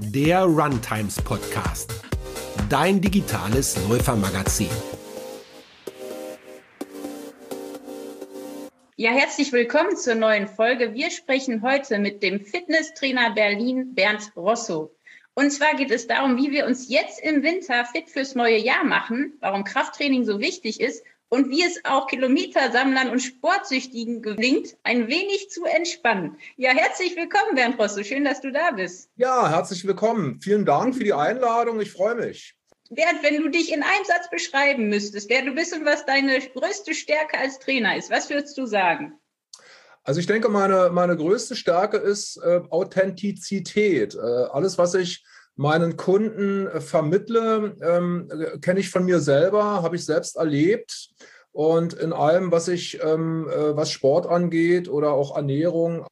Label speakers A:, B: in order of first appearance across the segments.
A: der Runtimes Podcast, dein digitales Läufermagazin.
B: Ja, herzlich willkommen zur neuen Folge. Wir sprechen heute mit dem Fitnesstrainer Berlin, Bernd Rosso. Und zwar geht es darum, wie wir uns jetzt im Winter fit fürs neue Jahr machen, warum Krafttraining so wichtig ist und wie es auch Kilometersammlern und Sportsüchtigen gelingt, ein wenig zu entspannen. Ja, herzlich willkommen, Bernd Rosso. Schön, dass du da bist.
C: Ja, herzlich willkommen. Vielen Dank für die Einladung. Ich freue mich.
B: Bernd, wenn du dich in einem Satz beschreiben müsstest, wer du bist und was deine größte Stärke als Trainer ist, was würdest du sagen?
C: Also ich denke, meine größte Stärke ist Authentizität. Alles, was ich meinen Kunden vermittle, kenne ich von mir selber, habe ich selbst erlebt. Und in allem, was Sport angeht oder auch Ernährung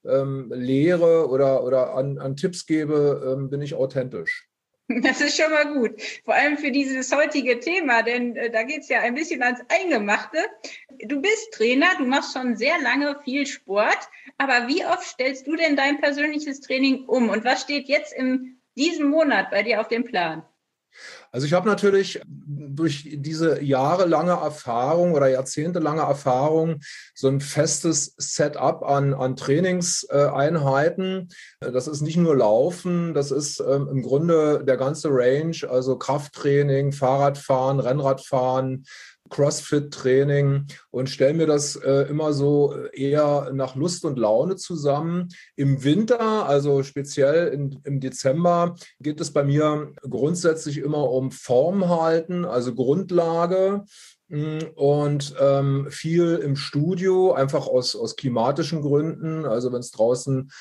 C: lehre oder an Tipps gebe, bin ich authentisch.
B: Das ist schon mal gut. Vor allem für dieses heutige Thema, denn da geht es ja ein bisschen ans Eingemachte. Du bist Trainer, du machst schon sehr lange viel Sport, aber wie oft stellst du denn dein persönliches Training um? Und was steht jetzt in diesem Monat bei dir auf dem Plan?
C: Also ich habe natürlich durch diese jahrelange Erfahrung oder jahrzehntelange Erfahrung so ein festes Setup an Trainingseinheiten. Das ist nicht nur Laufen, das ist im Grunde der ganze Range, also Krafttraining, Fahrradfahren, Rennradfahren, CrossFit-Training und stelle mir das immer so eher nach Lust und Laune zusammen. Im Winter, also speziell im Dezember, geht es bei mir grundsätzlich immer um Form halten, also Grundlage und viel im Studio, einfach aus klimatischen Gründen. Also wenn es draußen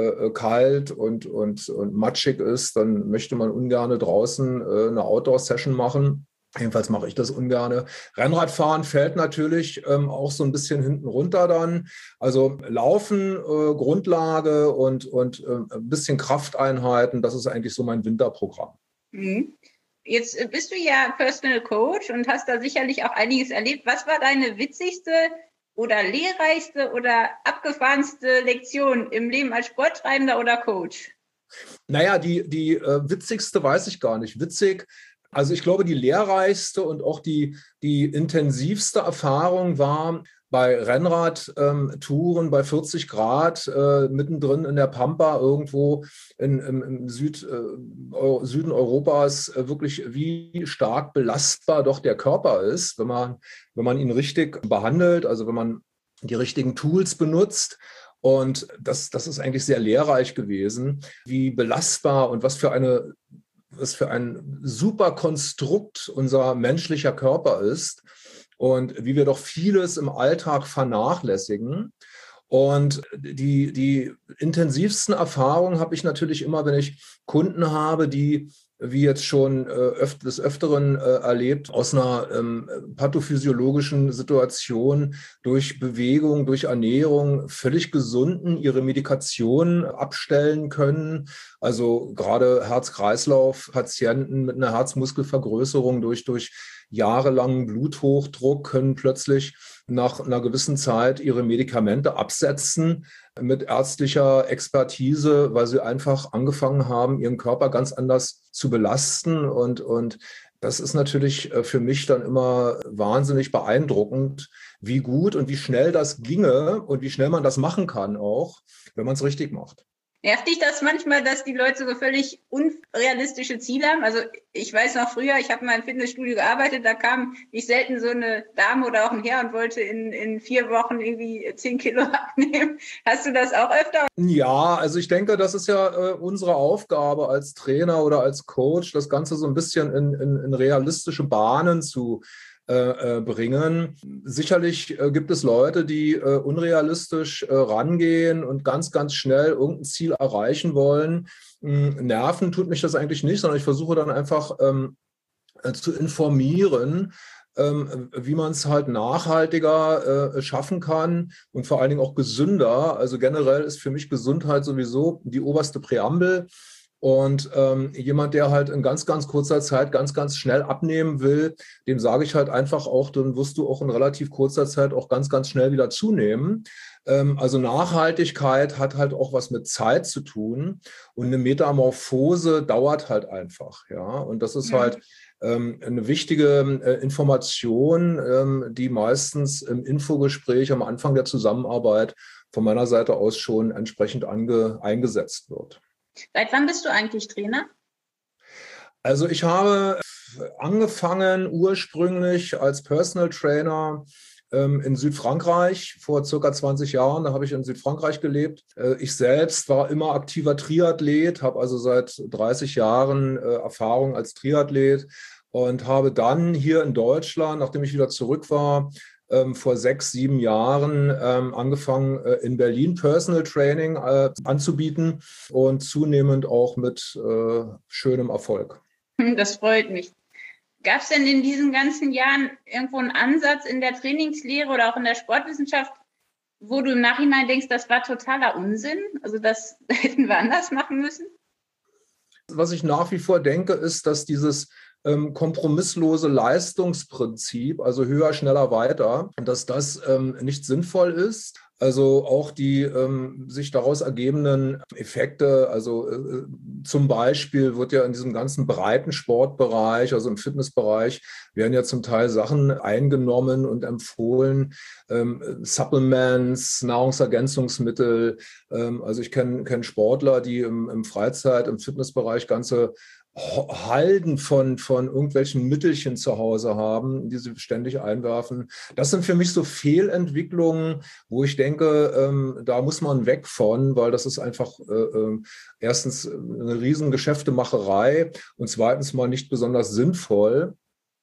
C: kalt und matschig ist, dann möchte man ungern draußen eine Outdoor-Session machen. Jedenfalls mache ich das ungerne. Rennradfahren fällt natürlich auch so ein bisschen hinten runter dann. Also Laufen, Grundlage und ein bisschen Krafteinheiten, das ist eigentlich so mein Winterprogramm.
B: Mhm. Jetzt bist du ja Personal Coach und hast da sicherlich auch einiges erlebt. Was war deine witzigste oder lehrreichste oder abgefahrenste Lektion im Leben als Sporttreibender oder Coach?
C: Naja, die witzigste weiß ich gar nicht. Witzig. Also ich glaube, die lehrreichste und auch die intensivste Erfahrung war bei Rennradtouren bei 40 Grad mittendrin in der Pampa irgendwo im Süden Europas wirklich, wie stark belastbar doch der Körper ist, wenn man ihn richtig behandelt, also wenn man die richtigen Tools benutzt. Und das ist eigentlich sehr lehrreich gewesen, wie belastbar und was für ein super Konstrukt unser menschlicher Körper ist und wie wir doch vieles im Alltag vernachlässigen. Und die intensivsten Erfahrungen habe ich natürlich immer, wenn ich Kunden habe, die, wie jetzt schon des Öfteren erlebt, aus einer pathophysiologischen Situation durch Bewegung, durch Ernährung völlig gesunden ihre Medikation abstellen können. Also gerade Herz-Kreislauf-Patienten mit einer Herzmuskelvergrößerung durch jahrelangen Bluthochdruck können plötzlich nach einer gewissen Zeit ihre Medikamente absetzen mit ärztlicher Expertise, weil sie einfach angefangen haben, ihren Körper ganz anders zu belasten. Und das ist natürlich für mich dann immer wahnsinnig beeindruckend, wie gut und wie schnell das ginge und wie schnell man das machen kann auch, wenn man es richtig macht.
B: Nervt dich das manchmal, dass die Leute so völlig unrealistische Ziele haben? Also ich weiß noch früher, ich habe mal im Fitnessstudio gearbeitet, da kam nicht selten so eine Dame oder auch ein Herr und wollte in 4 Wochen irgendwie 10 Kilo abnehmen. Hast du das auch öfter?
C: Ja, also ich denke, das ist ja unsere Aufgabe als Trainer oder als Coach, das Ganze so ein bisschen in realistische Bahnen zu bringen. Sicherlich gibt es Leute, die unrealistisch rangehen und ganz, ganz schnell irgendein Ziel erreichen wollen. Nerven tut mich das eigentlich nicht, sondern ich versuche dann einfach zu informieren, wie man es halt nachhaltiger schaffen kann und vor allen Dingen auch gesünder. Also generell ist für mich Gesundheit sowieso die oberste Präambel. Und jemand, der halt in ganz, ganz kurzer Zeit ganz, ganz schnell abnehmen will, dem sage ich halt einfach auch, dann wirst du auch in relativ kurzer Zeit auch ganz, ganz schnell wieder zunehmen. Also Nachhaltigkeit hat halt auch was mit Zeit zu tun und eine Metamorphose dauert halt einfach. Ja, und das ist halt eine wichtige Information, die meistens im Infogespräch am Anfang der Zusammenarbeit von meiner Seite aus schon entsprechend eingesetzt wird.
B: Seit wann bist du eigentlich Trainer?
C: Also ich habe angefangen ursprünglich als Personal Trainer in Südfrankreich vor circa 20 Jahren. Da habe ich in Südfrankreich gelebt. Ich selbst war immer aktiver Triathlet, habe also seit 30 Jahren Erfahrung als Triathlet und habe dann hier in Deutschland, nachdem ich wieder zurück war, vor 6, 7 Jahren angefangen, in Berlin Personal Training anzubieten und zunehmend auch mit schönem Erfolg.
B: Das freut mich. Gab es denn in diesen ganzen Jahren irgendwo einen Ansatz in der Trainingslehre oder auch in der Sportwissenschaft, wo du im Nachhinein denkst, das war totaler Unsinn? Also das hätten wir anders machen müssen?
C: Was ich nach wie vor denke, ist, dass dieses kompromisslose Leistungsprinzip, also höher, schneller, weiter, dass das nicht sinnvoll ist. Also auch die sich daraus ergebenden Effekte, also zum Beispiel wird ja in diesem ganzen breiten Sportbereich, also im Fitnessbereich, werden ja zum Teil Sachen eingenommen und empfohlen, Supplements, Nahrungsergänzungsmittel. Also ich kenne Sportler, die im Fitnessbereich ganze Halden von irgendwelchen Mittelchen zu Hause haben, die sie ständig einwerfen. Das sind für mich so Fehlentwicklungen, wo ich denke, da muss man weg von, weil das ist einfach erstens eine riesen Geschäftemacherei und zweitens mal nicht besonders sinnvoll.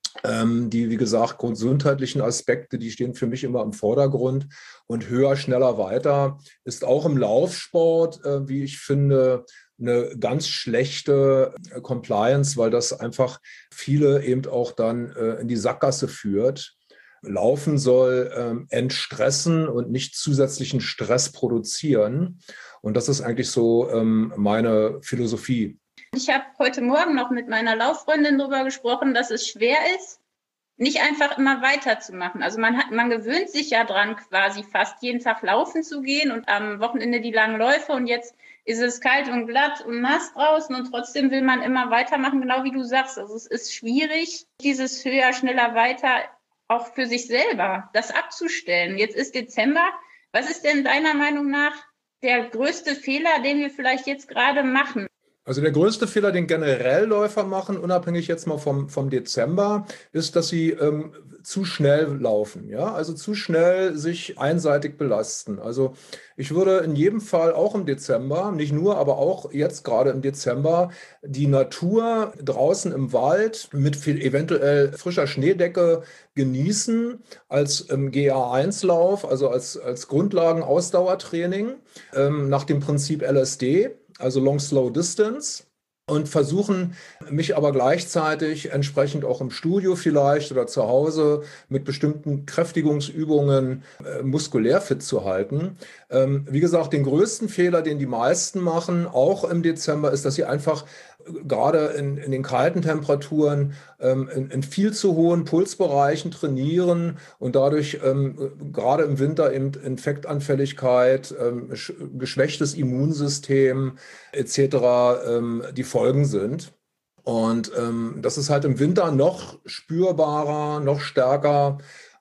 C: Die, wie gesagt, gesundheitlichen Aspekte, die stehen für mich immer im Vordergrund. Und höher, schneller, weiter ist auch im Laufsport, wie ich finde, eine ganz schlechte Compliance, weil das einfach viele eben auch dann in die Sackgasse führt. Laufen soll entstressen und nicht zusätzlichen Stress produzieren. Und das ist eigentlich so meine Philosophie.
B: Ich habe heute Morgen noch mit meiner Lauffreundin darüber gesprochen, dass es schwer ist, nicht einfach immer weiterzumachen. Also man gewöhnt sich ja dran, quasi fast jeden Tag laufen zu gehen und am Wochenende die langen Läufe und jetzt ist es kalt und glatt und nass draußen und trotzdem will man immer weitermachen, genau wie du sagst. Also es ist schwierig, dieses höher, schneller, weiter auch für sich selber, das abzustellen. Jetzt ist Dezember. Was ist denn deiner Meinung nach der größte Fehler, den wir vielleicht jetzt gerade machen?
C: Also der größte Fehler, den generell Läufer machen, unabhängig jetzt mal vom Dezember, ist, dass sie zu schnell laufen. Ja? Also zu schnell sich einseitig belasten. Also ich würde in jedem Fall auch im Dezember, nicht nur, aber auch jetzt gerade im Dezember, die Natur draußen im Wald mit eventuell frischer Schneedecke genießen als GA1-Lauf, also als Grundlagen-Ausdauertraining nach dem Prinzip LSD. Also Long Slow Distance, und versuchen mich aber gleichzeitig entsprechend auch im Studio vielleicht oder zu Hause mit bestimmten Kräftigungsübungen muskulär fit zu halten. Wie gesagt, den größten Fehler, den die meisten machen, auch im Dezember, ist, dass sie einfach gerade in den kalten Temperaturen in viel zu hohen Pulsbereichen trainieren und dadurch gerade im Winter eben Infektanfälligkeit, geschwächtes Immunsystem etc. Die Folgen sind. Und das ist halt im Winter noch spürbarer, noch stärker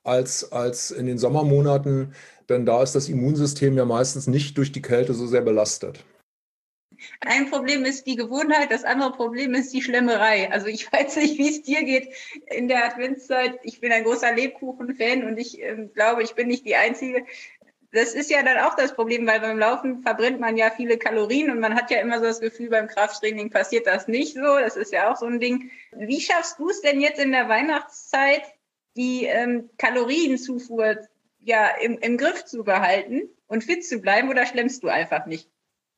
C: als in den Sommermonaten, denn da ist das Immunsystem ja meistens nicht durch die Kälte so sehr belastet.
B: Ein Problem ist die Gewohnheit, das andere Problem ist die Schlemmerei. Also ich weiß nicht, wie es dir geht in der Adventszeit. Ich bin ein großer Lebkuchen-Fan und ich glaube, ich bin nicht die Einzige. Das ist ja dann auch das Problem, weil beim Laufen verbrennt man ja viele Kalorien und man hat ja immer so das Gefühl, beim Krafttraining passiert das nicht so. Das ist ja auch so ein Ding. Wie schaffst du es denn jetzt in der Weihnachtszeit, die Kalorienzufuhr ja im Griff zu behalten und fit zu bleiben, oder schlemmst du einfach nicht?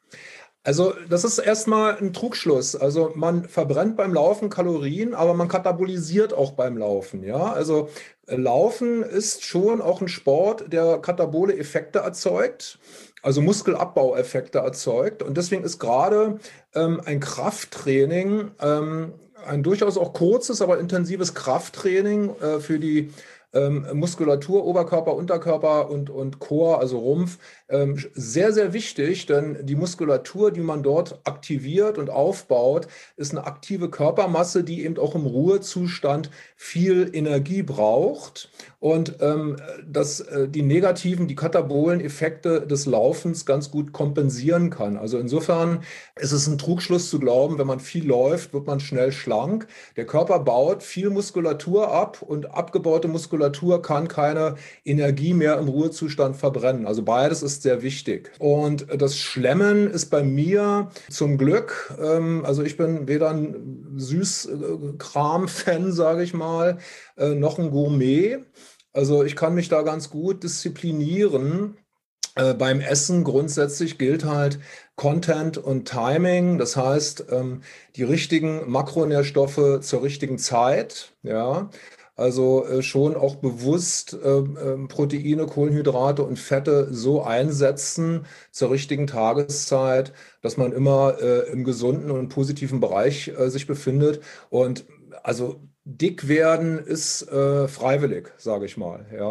C: Also das ist erstmal ein Trugschluss. Also man verbrennt beim Laufen Kalorien, aber man katabolisiert auch beim Laufen. Ja? Also Laufen ist schon auch ein Sport, der katabole Effekte erzeugt. also Muskelabbaueffekte erzeugt. Und deswegen ist gerade ein Krafttraining, ein durchaus auch kurzes, aber intensives Krafttraining für die Muskulatur, Oberkörper, Unterkörper und Core, also Rumpf, sehr, sehr wichtig, denn die Muskulatur, die man dort aktiviert und aufbaut, ist eine aktive Körpermasse, die eben auch im Ruhezustand viel Energie braucht und die negativen, die katabolen Effekte des Laufens ganz gut kompensieren kann. Also insofern ist es ein Trugschluss zu glauben, wenn man viel läuft, wird man schnell schlank. Der Körper baut viel Muskulatur ab und abgebaute Muskulatur kann keine Energie mehr im Ruhezustand verbrennen. Also beides ist sehr wichtig. Und das Schlemmen ist bei mir zum Glück, also ich bin weder ein Süßkram-Fan, sage ich mal, noch ein Gourmet. Also ich kann mich da ganz gut disziplinieren. Beim Essen grundsätzlich gilt halt Content und Timing, das heißt die richtigen Makronährstoffe zur richtigen Zeit, ja. Also schon auch bewusst Proteine, Kohlenhydrate und Fette so einsetzen zur richtigen Tageszeit, dass man immer im gesunden und positiven Bereich sich befindet. Und also dick werden ist freiwillig, sage ich mal. Ja.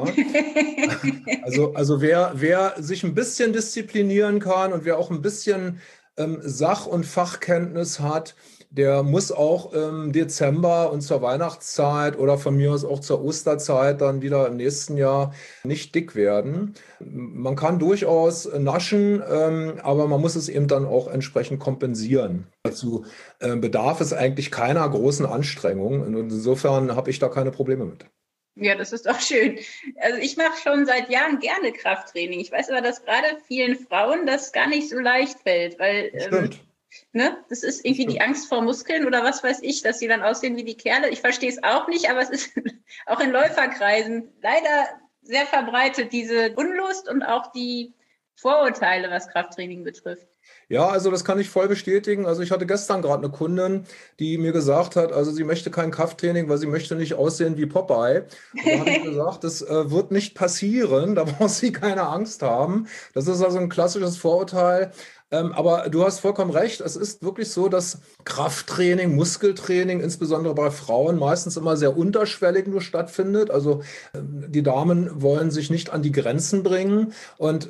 C: Also wer sich ein bisschen disziplinieren kann und wer auch ein bisschen Sach- und Fachkenntnis hat, der muss auch im Dezember und zur Weihnachtszeit oder von mir aus auch zur Osterzeit dann wieder im nächsten Jahr nicht dick werden. Man kann durchaus naschen, aber man muss es eben dann auch entsprechend kompensieren. Dazu bedarf es eigentlich keiner großen Anstrengung und insofern habe ich da keine Probleme mit.
B: Ja, das ist doch schön. Also ich mache schon seit Jahren gerne Krafttraining. Ich weiß aber, dass gerade vielen Frauen das gar nicht so leicht fällt, weil ne, das ist irgendwie die Angst vor Muskeln oder was weiß ich, dass sie dann aussehen wie die Kerle. Ich verstehe es auch nicht, aber es ist auch in Läuferkreisen leider sehr verbreitet, diese Unlust und auch die Vorurteile, was Krafttraining betrifft.
C: Ja, also das kann ich voll bestätigen. Also ich hatte gestern gerade eine Kundin, die mir gesagt hat, also sie möchte kein Krafttraining, weil sie möchte nicht aussehen wie Popeye. Und da habe ich gesagt, das wird nicht passieren, da braucht sie keine Angst haben. Das ist also ein klassisches Vorurteil. Aber du hast vollkommen recht. Es ist wirklich so, dass Krafttraining, Muskeltraining, insbesondere bei Frauen, meistens immer sehr unterschwellig nur stattfindet. Also die Damen wollen sich nicht an die Grenzen bringen und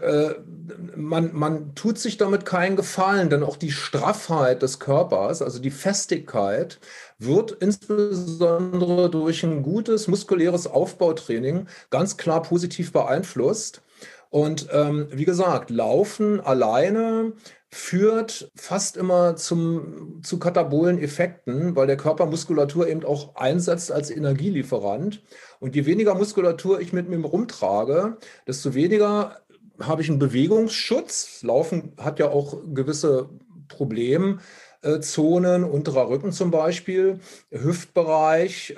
C: man tut sich damit keinen Gefallen, denn auch die Straffheit des Körpers, also die Festigkeit, wird insbesondere durch ein gutes muskuläres Aufbautraining ganz klar positiv beeinflusst. Und wie gesagt, Laufen alleine führt fast immer zu katabolen Effekten, weil der Körper Muskulatur eben auch einsetzt als Energielieferant. Und je weniger Muskulatur ich mit mir rumtrage, desto weniger habe ich einen Bewegungsschutz. Laufen hat ja auch gewisse Problemzonen, unterer Rücken zum Beispiel, Hüftbereich,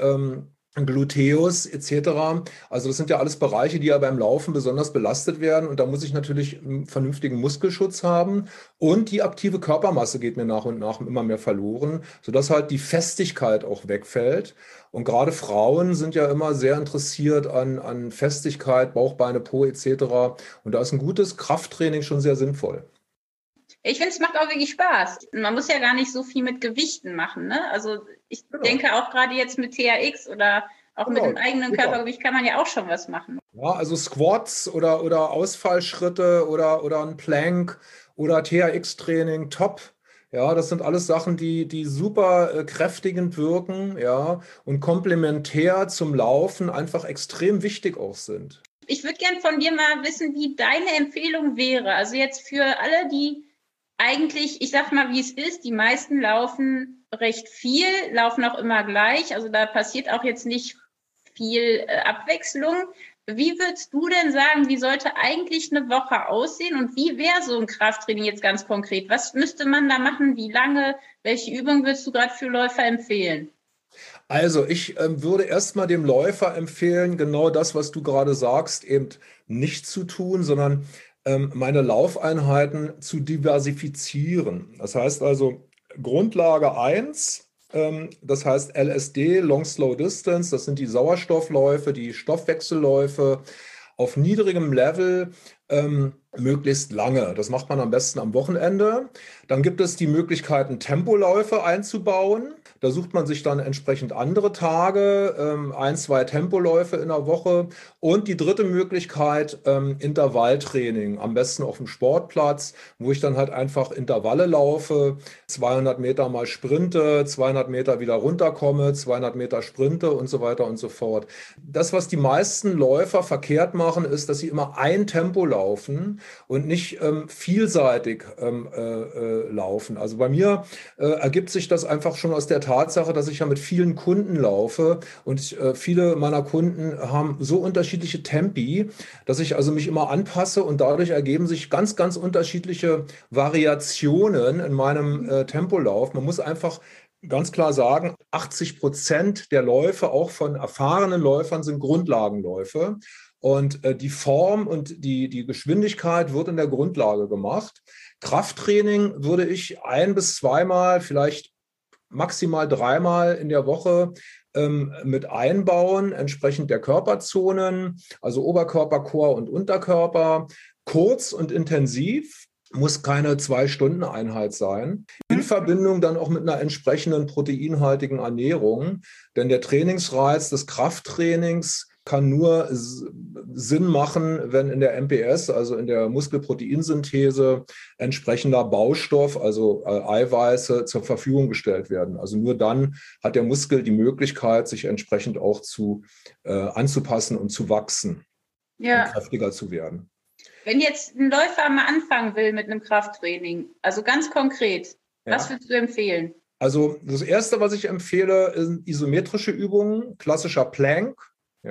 C: Gluteus etc. Also das sind ja alles Bereiche, die ja beim Laufen besonders belastet werden. Und da muss ich natürlich einen vernünftigen Muskelschutz haben. Und die aktive Körpermasse geht mir nach und nach immer mehr verloren, sodass halt die Festigkeit auch wegfällt. Und gerade Frauen sind ja immer sehr interessiert an Festigkeit, Bauch, Beine, Po etc. Und da ist ein gutes Krafttraining schon sehr sinnvoll.
B: Ich finde, es macht auch wirklich Spaß. Man muss ja gar nicht so viel mit Gewichten machen, ne? Also ich denke auch gerade jetzt mit TRX oder auch mit dem eigenen Körpergewicht kann man ja auch schon was machen.
C: Ja, also Squats oder Ausfallschritte oder ein Plank oder TRX-Training, top. Ja, das sind alles Sachen, die super kräftigend wirken, ja, und komplementär zum Laufen einfach extrem wichtig auch sind.
B: Ich würde gern von dir mal wissen, wie deine Empfehlung wäre. Also jetzt für alle, die eigentlich, ich sag mal, wie es ist, die meisten laufen recht viel, laufen auch immer gleich. Also da passiert auch jetzt nicht viel Abwechslung. Wie würdest du denn sagen, wie sollte eigentlich eine Woche aussehen und wie wäre so ein Krafttraining jetzt ganz konkret? Was müsste man da machen? Wie lange? Welche Übung würdest du gerade für Läufer empfehlen?
C: Also ich würde erstmal dem Läufer empfehlen, genau das, was du gerade sagst, eben nicht zu tun, sondern meine Laufeinheiten zu diversifizieren. Das heißt also Grundlage 1, das heißt LSD, Long Slow Distance, das sind die Sauerstoffläufe, die Stoffwechselläufe, auf niedrigem Level möglichst lange. Das macht man am besten am Wochenende. Dann gibt es die Möglichkeiten, Tempoläufe einzubauen. Da sucht man sich dann entsprechend andere Tage, 1, 2 Tempoläufe in der Woche. Und die dritte Möglichkeit, Intervalltraining, am besten auf dem Sportplatz, wo ich dann halt einfach Intervalle laufe, 200 Meter mal sprinte, 200 Meter wieder runterkomme, 200 Meter sprinte und so weiter und so fort. Das, was die meisten Läufer verkehrt machen, ist, dass sie immer ein Tempo laufen und nicht vielseitig laufen. Also bei mir ergibt sich das einfach schon aus der Tatsache, dass ich ja mit vielen Kunden laufe und viele meiner Kunden haben so unterschiedliche Tempi, dass ich also mich immer anpasse und dadurch ergeben sich ganz, ganz unterschiedliche Variationen in meinem Tempolauf. Man muss einfach ganz klar sagen, 80% der Läufe, auch von erfahrenen Läufern, sind Grundlagenläufe. Und die Form und die Geschwindigkeit wird in der Grundlage gemacht. Krafttraining würde ich 1- bis 2-mal, vielleicht maximal 3-mal in der Woche mit einbauen, entsprechend der Körperzonen, also Oberkörper, Core und Unterkörper, kurz und intensiv. Muss keine 2-Stunden-Einheit sein. In Verbindung dann auch mit einer entsprechenden proteinhaltigen Ernährung. Denn der Trainingsreiz des Krafttrainings kann nur Sinn machen, wenn in der MPS, also in der Muskelproteinsynthese, entsprechender Baustoff, also Eiweiße, zur Verfügung gestellt werden. Also nur dann hat der Muskel die Möglichkeit, sich entsprechend auch anzupassen und zu wachsen, und kräftiger zu werden.
B: Wenn jetzt ein Läufer mal anfangen will mit einem Krafttraining, also ganz konkret, was würdest du empfehlen?
C: Also das Erste, was ich empfehle, sind isometrische Übungen, klassischer Plank,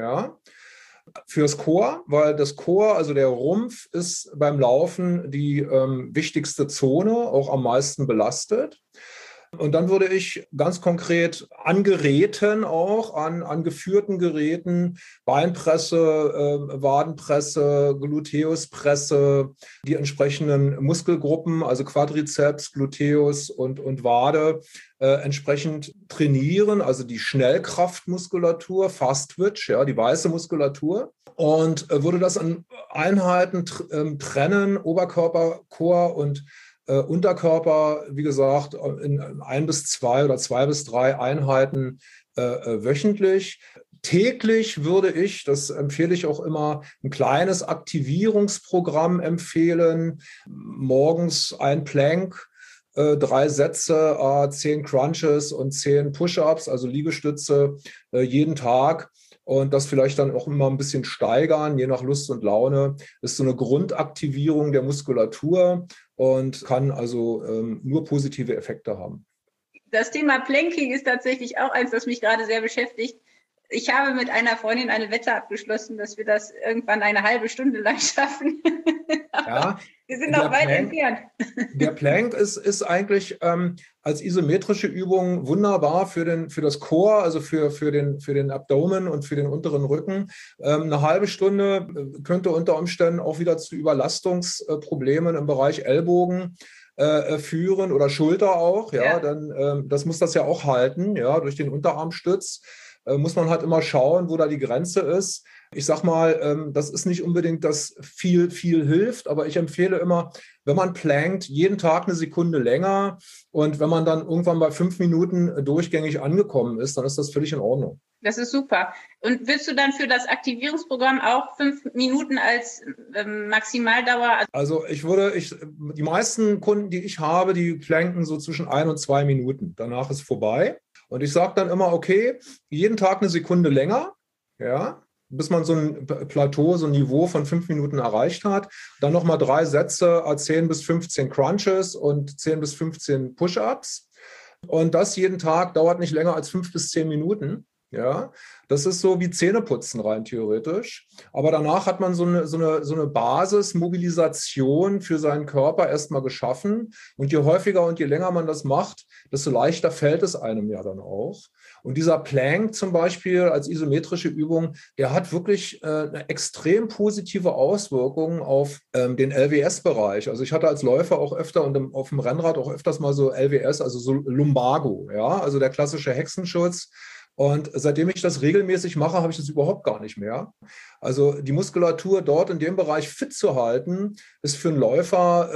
C: fürs Core, weil das Core, also der Rumpf, ist beim Laufen die wichtigste Zone, auch am meisten belastet. Und dann würde ich ganz konkret an Geräten auch, an geführten Geräten, Beinpresse, Wadenpresse, Gluteuspresse, die entsprechenden Muskelgruppen, also Quadrizeps, Gluteus und Wade, entsprechend trainieren, also die Schnellkraftmuskulatur, Fast Twitch, die weiße Muskulatur. Und würde das an Einheiten trennen, Oberkörper, Core und Unterkörper, wie gesagt, in 1 bis 2 oder 2 bis 3 Einheiten wöchentlich. Täglich würde ich, das empfehle ich auch immer, ein kleines Aktivierungsprogramm empfehlen. Morgens ein Plank, 3 Sätze, 10 Crunches und 10 Push-Ups, also Liegestütze, jeden Tag. Und das vielleicht dann auch immer ein bisschen steigern, je nach Lust und Laune. Das ist so eine Grundaktivierung der Muskulatur und kann also nur positive Effekte haben.
B: Das Thema Planking ist tatsächlich auch eins, das mich gerade sehr beschäftigt. Ich habe mit einer Freundin eine Wette abgeschlossen, dass wir das irgendwann eine halbe Stunde lang schaffen. Wir sind noch weit entfernt.
C: Der Plank ist eigentlich als isometrische Übung wunderbar für das Core, also für den Abdomen und für den unteren Rücken. Eine halbe Stunde könnte unter Umständen auch wieder zu Überlastungsproblemen im Bereich Ellbogen führen oder Schulter auch. Dann das muss das ja auch halten, durch den Unterarmstütz. Muss man halt immer schauen, wo da die Grenze ist. Ich sag mal, das ist nicht unbedingt, dass viel hilft, aber ich empfehle immer, wenn man plankt, jeden Tag eine Sekunde länger und wenn man dann irgendwann bei 5 Minuten durchgängig angekommen ist, dann ist das völlig in Ordnung.
B: Das ist super. Und willst du dann für das Aktivierungsprogramm auch 5 Minuten als Maximaldauer?
C: Also die meisten Kunden, die ich habe, die planken so zwischen 1 und 2 Minuten. Danach ist vorbei. Und ich sage dann immer, okay, jeden Tag eine Sekunde länger, bis man so ein Plateau, so ein Niveau von 5 Minuten erreicht hat. Dann nochmal 3 Sätze, 10 bis 15 Crunches und 10 bis 15 Push-Ups. Und das jeden Tag dauert nicht länger als 5 bis 10 Minuten. Das ist so wie Zähneputzen rein theoretisch. Aber danach hat man so eine Basismobilisation für seinen Körper erstmal geschaffen. Und je häufiger und je länger man das macht, desto leichter fällt es einem ja dann auch. Und dieser Plank zum Beispiel als isometrische Übung, der hat wirklich eine extrem positive Auswirkung auf den LWS-Bereich. Also ich hatte als Läufer auch öfter und auf dem Rennrad auch öfters mal so LWS, also so Lumbago, also der klassische Hexenschutz. Und seitdem ich das regelmäßig mache, habe ich das überhaupt gar nicht mehr. Also die Muskulatur dort in dem Bereich fit zu halten, ist für einen Läufer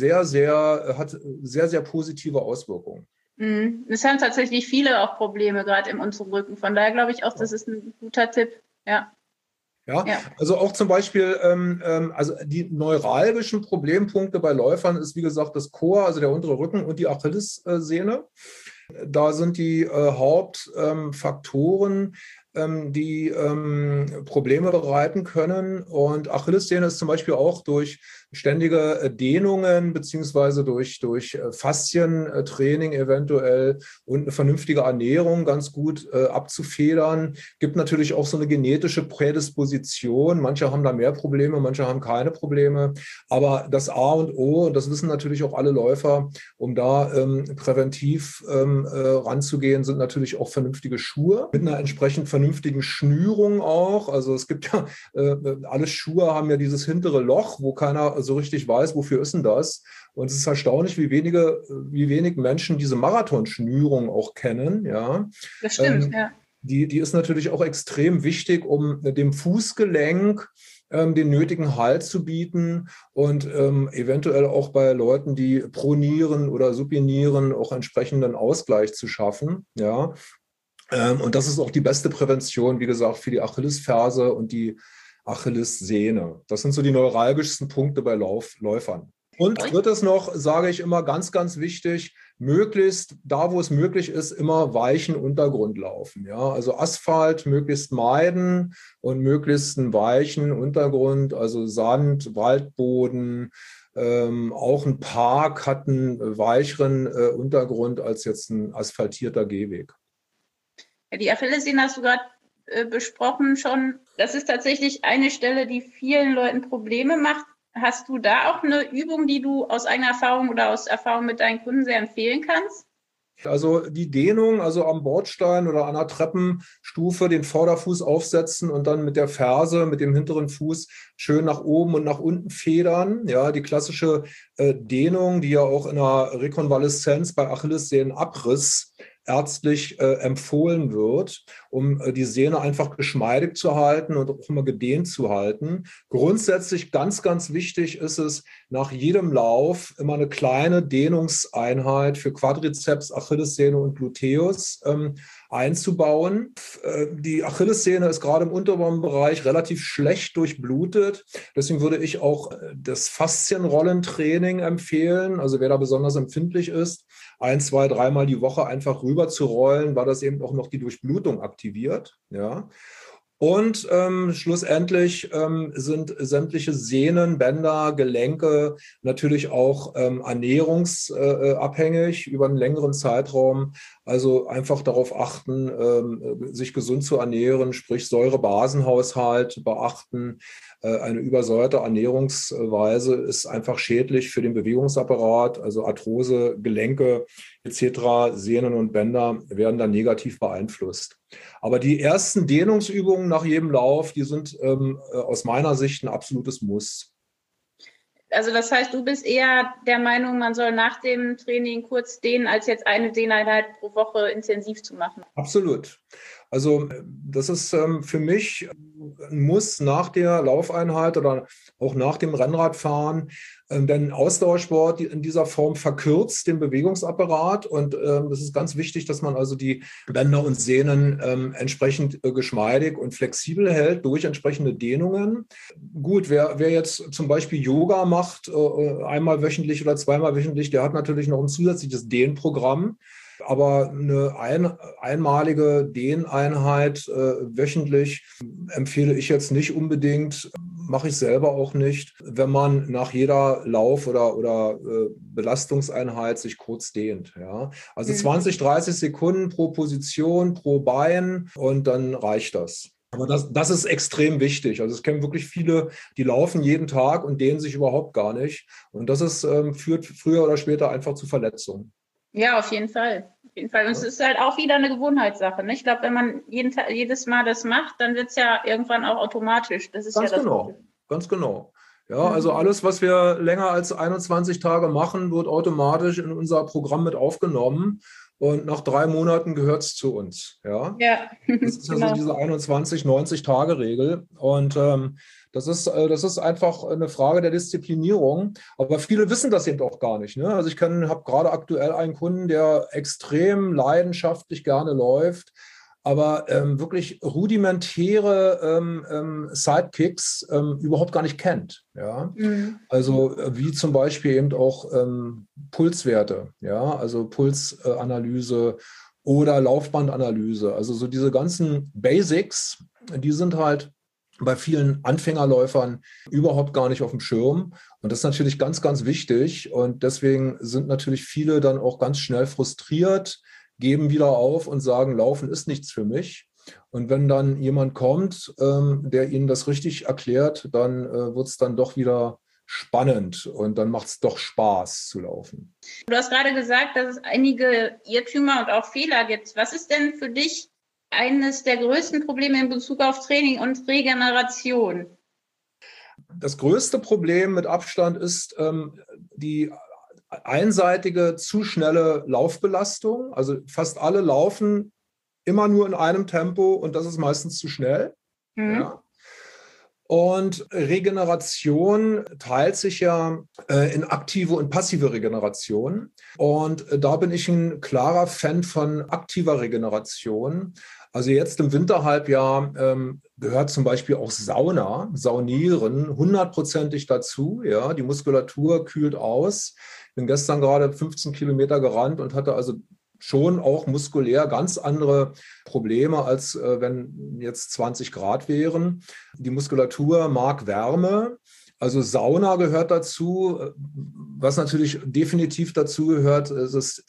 C: hat sehr, sehr positive Auswirkungen.
B: Es haben tatsächlich viele auch Probleme, gerade im unteren Rücken. Von daher glaube ich auch, das ist ein guter Tipp. Ja.
C: Ja, also auch zum Beispiel, also die neuralgischen Problempunkte bei Läufern ist, wie gesagt, das Chor, also der untere Rücken und die Achillessehne. Da sind die Hauptfaktoren, die Probleme bereiten können. Und Achillessehne ist zum Beispiel auch durch ständige Dehnungen beziehungsweise durch Faszientraining eventuell und eine vernünftige Ernährung ganz gut abzufedern. Gibt natürlich auch so eine genetische Prädisposition. Manche haben da mehr Probleme, manche haben keine Probleme. Aber das A und O, und das wissen natürlich auch alle Läufer, um da präventiv ranzugehen, sind natürlich auch vernünftige Schuhe mit einer entsprechend vernünftigen Schnürung auch. Also es gibt ja, alle Schuhe haben ja dieses hintere Loch, wo keiner so richtig weiß, wofür ist denn das? Und es ist erstaunlich, wie wenig Menschen diese Marathonschnürung auch kennen. Ja.
B: Das stimmt, ja.
C: Die ist natürlich auch extrem wichtig, um dem Fußgelenk den nötigen Halt zu bieten und eventuell auch bei Leuten, die pronieren oder supinieren, auch entsprechenden Ausgleich zu schaffen. Ja. Und das ist auch die beste Prävention, wie gesagt, für die Achillesferse und die Achillessehne. Das sind so die neuralgischsten Punkte bei Läufern. Und drittes noch, sage ich immer, ganz, ganz wichtig, möglichst da, wo es möglich ist, immer weichen Untergrund laufen. Ja? Also Asphalt möglichst meiden und möglichst einen weichen Untergrund, also Sand, Waldboden. Auch ein Park hat einen weicheren Untergrund als jetzt ein asphaltierter Gehweg.
B: Ja, die Achillessehne hast du gerade besprochen schon. Das ist tatsächlich eine Stelle, die vielen Leuten Probleme macht. Hast du da auch eine Übung, die du aus eigener Erfahrung oder aus Erfahrung mit deinen Kunden sehr empfehlen kannst?
C: Also die Dehnung, also am Bordstein oder an der Treppenstufe den Vorderfuß aufsetzen und dann mit der Ferse, mit dem hinteren Fuß schön nach oben und nach unten federn. Ja, die klassische Dehnung, die ja auch in der Rekonvaleszenz bei Achillessehnenabriss ärztlich empfohlen wird, um die Sehne einfach geschmeidig zu halten und auch immer gedehnt zu halten. Grundsätzlich ganz, ganz wichtig ist es, nach jedem Lauf immer eine kleine Dehnungseinheit für Quadrizeps, Achillessehne und Gluteus einzubauen. Die Achillessehne ist gerade im unteren Bereich relativ schlecht durchblutet. Deswegen würde ich auch das Faszienrollentraining empfehlen. Also wer da besonders empfindlich ist, 1, 2, 3 Mal die Woche einfach rüber zu rollen, weil das eben auch noch die Durchblutung aktiviert. Ja. Und schlussendlich sind sämtliche Sehnen, Bänder, Gelenke natürlich auch ernährungsabhängig über einen längeren Zeitraum. Also einfach darauf achten, sich gesund zu ernähren, sprich Säure-Basen-Haushalt beachten. Eine übersäuerte Ernährungsweise ist einfach schädlich für den Bewegungsapparat, also Arthrose, Gelenke etc., Sehnen und Bänder werden dann negativ beeinflusst. Aber die ersten Dehnungsübungen nach jedem Lauf, die sind aus meiner Sicht ein absolutes Muss.
B: Also das heißt, du bist eher der Meinung, man soll nach dem Training kurz dehnen, als jetzt eine Dehneinheit pro Woche intensiv zu machen?
C: Absolut. Also das ist für mich ein Muss nach der Laufeinheit oder auch nach dem Rennradfahren, denn Ausdauersport in dieser Form verkürzt den Bewegungsapparat und es ist ganz wichtig, dass man also die Bänder und Sehnen entsprechend geschmeidig und flexibel hält durch entsprechende Dehnungen. Gut, wer jetzt zum Beispiel Yoga macht, einmal wöchentlich oder zweimal wöchentlich, der hat natürlich noch ein zusätzliches Dehnprogramm. Aber eine einmalige Dehneinheit wöchentlich empfehle ich jetzt nicht unbedingt, mache ich selber auch nicht, wenn man nach jeder Lauf- oder Belastungseinheit sich kurz dehnt. Ja? Also 20, 30 Sekunden pro Position, pro Bein und dann reicht das. Aber das ist extrem wichtig. Also es kennen wirklich viele, die laufen jeden Tag und dehnen sich überhaupt gar nicht. Und das führt früher oder später einfach zu Verletzungen.
B: Ja, auf jeden Fall. Auf jeden Fall. Und es ist halt auch wieder eine Gewohnheitssache. Ne? Ich glaube, wenn man jedes Mal das macht, dann wird es ja irgendwann auch automatisch. Das ist
C: ganz
B: ja das
C: genau, Gute. Ganz genau. Ja, also alles, was wir länger als 21 Tage machen, wird automatisch in unser Programm mit aufgenommen. und nach 3 Monaten gehört es zu uns. Ja,
B: Ja,
C: das ist ja
B: genau.
C: so diese 21-90-Tage-Regel. Und das ist einfach eine Frage der Disziplinierung. Aber viele wissen das eben auch gar nicht. Ne? Also ich habe gerade aktuell einen Kunden, der extrem leidenschaftlich gerne läuft, aber wirklich rudimentäre Sidekicks überhaupt gar nicht kennt. Ja?
B: Mhm.
C: Also wie zum Beispiel eben auch Pulswerte, ja, also Pulsanalyse oder Laufbandanalyse. Also so diese ganzen Basics, die sind halt bei vielen Anfängerläufern überhaupt gar nicht auf dem Schirm. Und das ist natürlich ganz, ganz wichtig. Und deswegen sind natürlich viele dann auch ganz schnell frustriert, geben wieder auf und sagen, Laufen ist nichts für mich. Und wenn dann jemand kommt, der ihnen das richtig erklärt, dann wird es dann doch wieder spannend und dann macht es doch Spaß zu laufen.
B: Du hast gerade gesagt, dass es einige Irrtümer und auch Fehler gibt. Was ist denn für dich eines der größten Probleme in Bezug auf Training und Regeneration?
C: Das größte Problem mit Abstand ist die einseitige, zu schnelle Laufbelastung. Also fast alle laufen immer nur in einem Tempo und das ist meistens zu schnell.
B: Mhm.
C: Ja. Und Regeneration teilt sich ja in aktive und passive Regeneration. Und da bin ich ein klarer Fan von aktiver Regeneration. Also jetzt im Winterhalbjahr gehört zum Beispiel auch Saunieren 100%ig dazu. Ja, die Muskulatur kühlt aus. Ich bin gestern gerade 15 Kilometer gerannt und hatte also schon auch muskulär ganz andere Probleme, als wenn jetzt 20 Grad wären. Die Muskulatur mag Wärme. Also Sauna gehört dazu. Was natürlich definitiv dazu gehört, ist das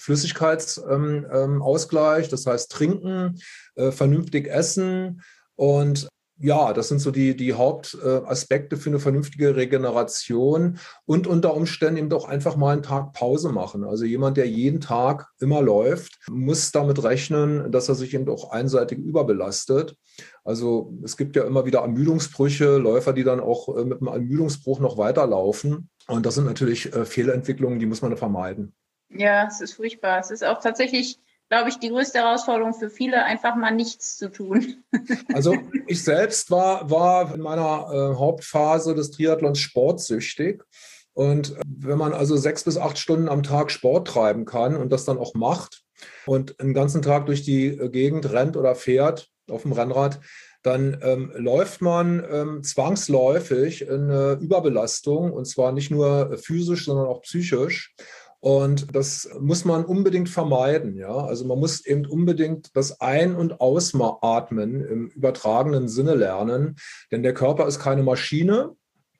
C: Flüssigkeitsausgleich. Das heißt trinken, vernünftig essen und ja, das sind so die Hauptaspekte für eine vernünftige Regeneration und unter Umständen eben doch einfach mal einen Tag Pause machen. Also jemand, der jeden Tag immer läuft, muss damit rechnen, dass er sich eben auch einseitig überbelastet. Also es gibt ja immer wieder Ermüdungsbrüche, Läufer, die dann auch mit einem Ermüdungsbruch noch weiterlaufen. Und das sind natürlich Fehlentwicklungen, die muss man vermeiden.
B: Ja, es ist furchtbar. Es ist auch tatsächlich, glaube ich, die größte Herausforderung für viele, einfach mal nichts zu tun.
C: Also ich selbst war in meiner Hauptphase des Triathlons sportsüchtig. Und wenn man also 6 bis 8 Stunden am Tag Sport treiben kann und das dann auch macht und den ganzen Tag durch die Gegend rennt oder fährt auf dem Rennrad, dann läuft man zwangsläufig in eine Überbelastung und zwar nicht nur physisch, sondern auch psychisch. Und das muss man unbedingt vermeiden. Ja? Also man muss eben unbedingt das Ein- und Ausatmen im übertragenen Sinne lernen, denn der Körper ist keine Maschine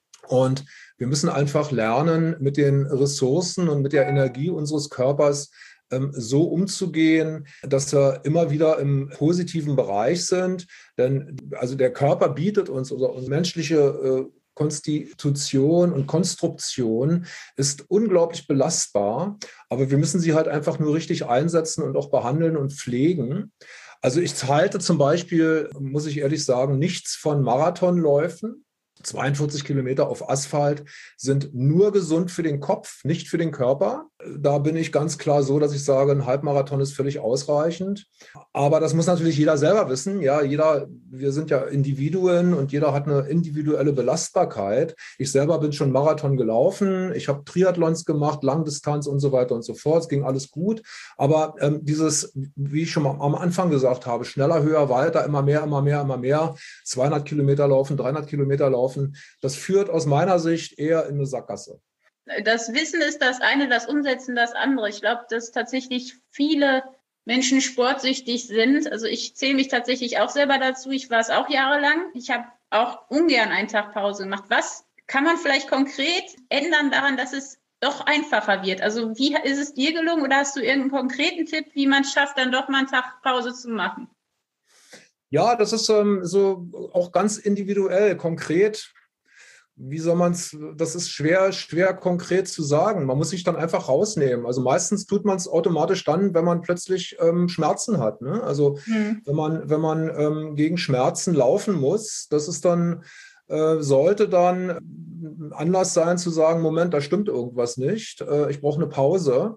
C: und wir müssen einfach lernen, mit den Ressourcen und mit der Energie unseres Körpers so umzugehen, dass wir immer wieder im positiven Bereich sind. Denn also der Körper bietet uns, unsere menschliche Konstitution und Konstruktion ist unglaublich belastbar, aber wir müssen sie halt einfach nur richtig einsetzen und auch behandeln und pflegen. Also ich halte zum Beispiel, muss ich ehrlich sagen, nichts von Marathonläufen. 42 Kilometer auf Asphalt sind nur gesund für den Kopf, nicht für den Körper. Da bin ich ganz klar so, dass ich sage, ein Halbmarathon ist völlig ausreichend. Aber das muss natürlich jeder selber wissen. Ja, wir sind ja Individuen und jeder hat eine individuelle Belastbarkeit. Ich selber bin schon Marathon gelaufen. Ich habe Triathlons gemacht, Langdistanz und so weiter und so fort. Es ging alles gut. Aber wie ich schon mal am Anfang gesagt habe, schneller, höher, weiter, immer mehr, immer mehr, immer mehr. 200 Kilometer laufen, 300 Kilometer laufen. Das führt aus meiner Sicht eher in eine Sackgasse.
B: Das Wissen ist das eine, das Umsetzen das andere. Ich glaube, dass tatsächlich viele Menschen sportsüchtig sind. Also ich zähle mich tatsächlich auch selber dazu. Ich war es auch jahrelang. Ich habe auch ungern einen Tag Pause gemacht. Was kann man vielleicht konkret ändern daran, dass es doch einfacher wird? Also wie ist es dir gelungen oder hast du irgendeinen konkreten Tipp, wie man es schafft, dann doch mal einen Tag Pause zu machen?
C: Ja, das ist so auch ganz individuell, konkret. Wie soll man es, das ist schwer konkret zu sagen. Man muss sich dann einfach rausnehmen. Also meistens tut man es automatisch dann, wenn man plötzlich Schmerzen hat. Ne? Also wenn man gegen Schmerzen laufen muss, das ist dann, sollte dann Anlass sein zu sagen, Moment, da stimmt irgendwas nicht. Ich brauche eine Pause.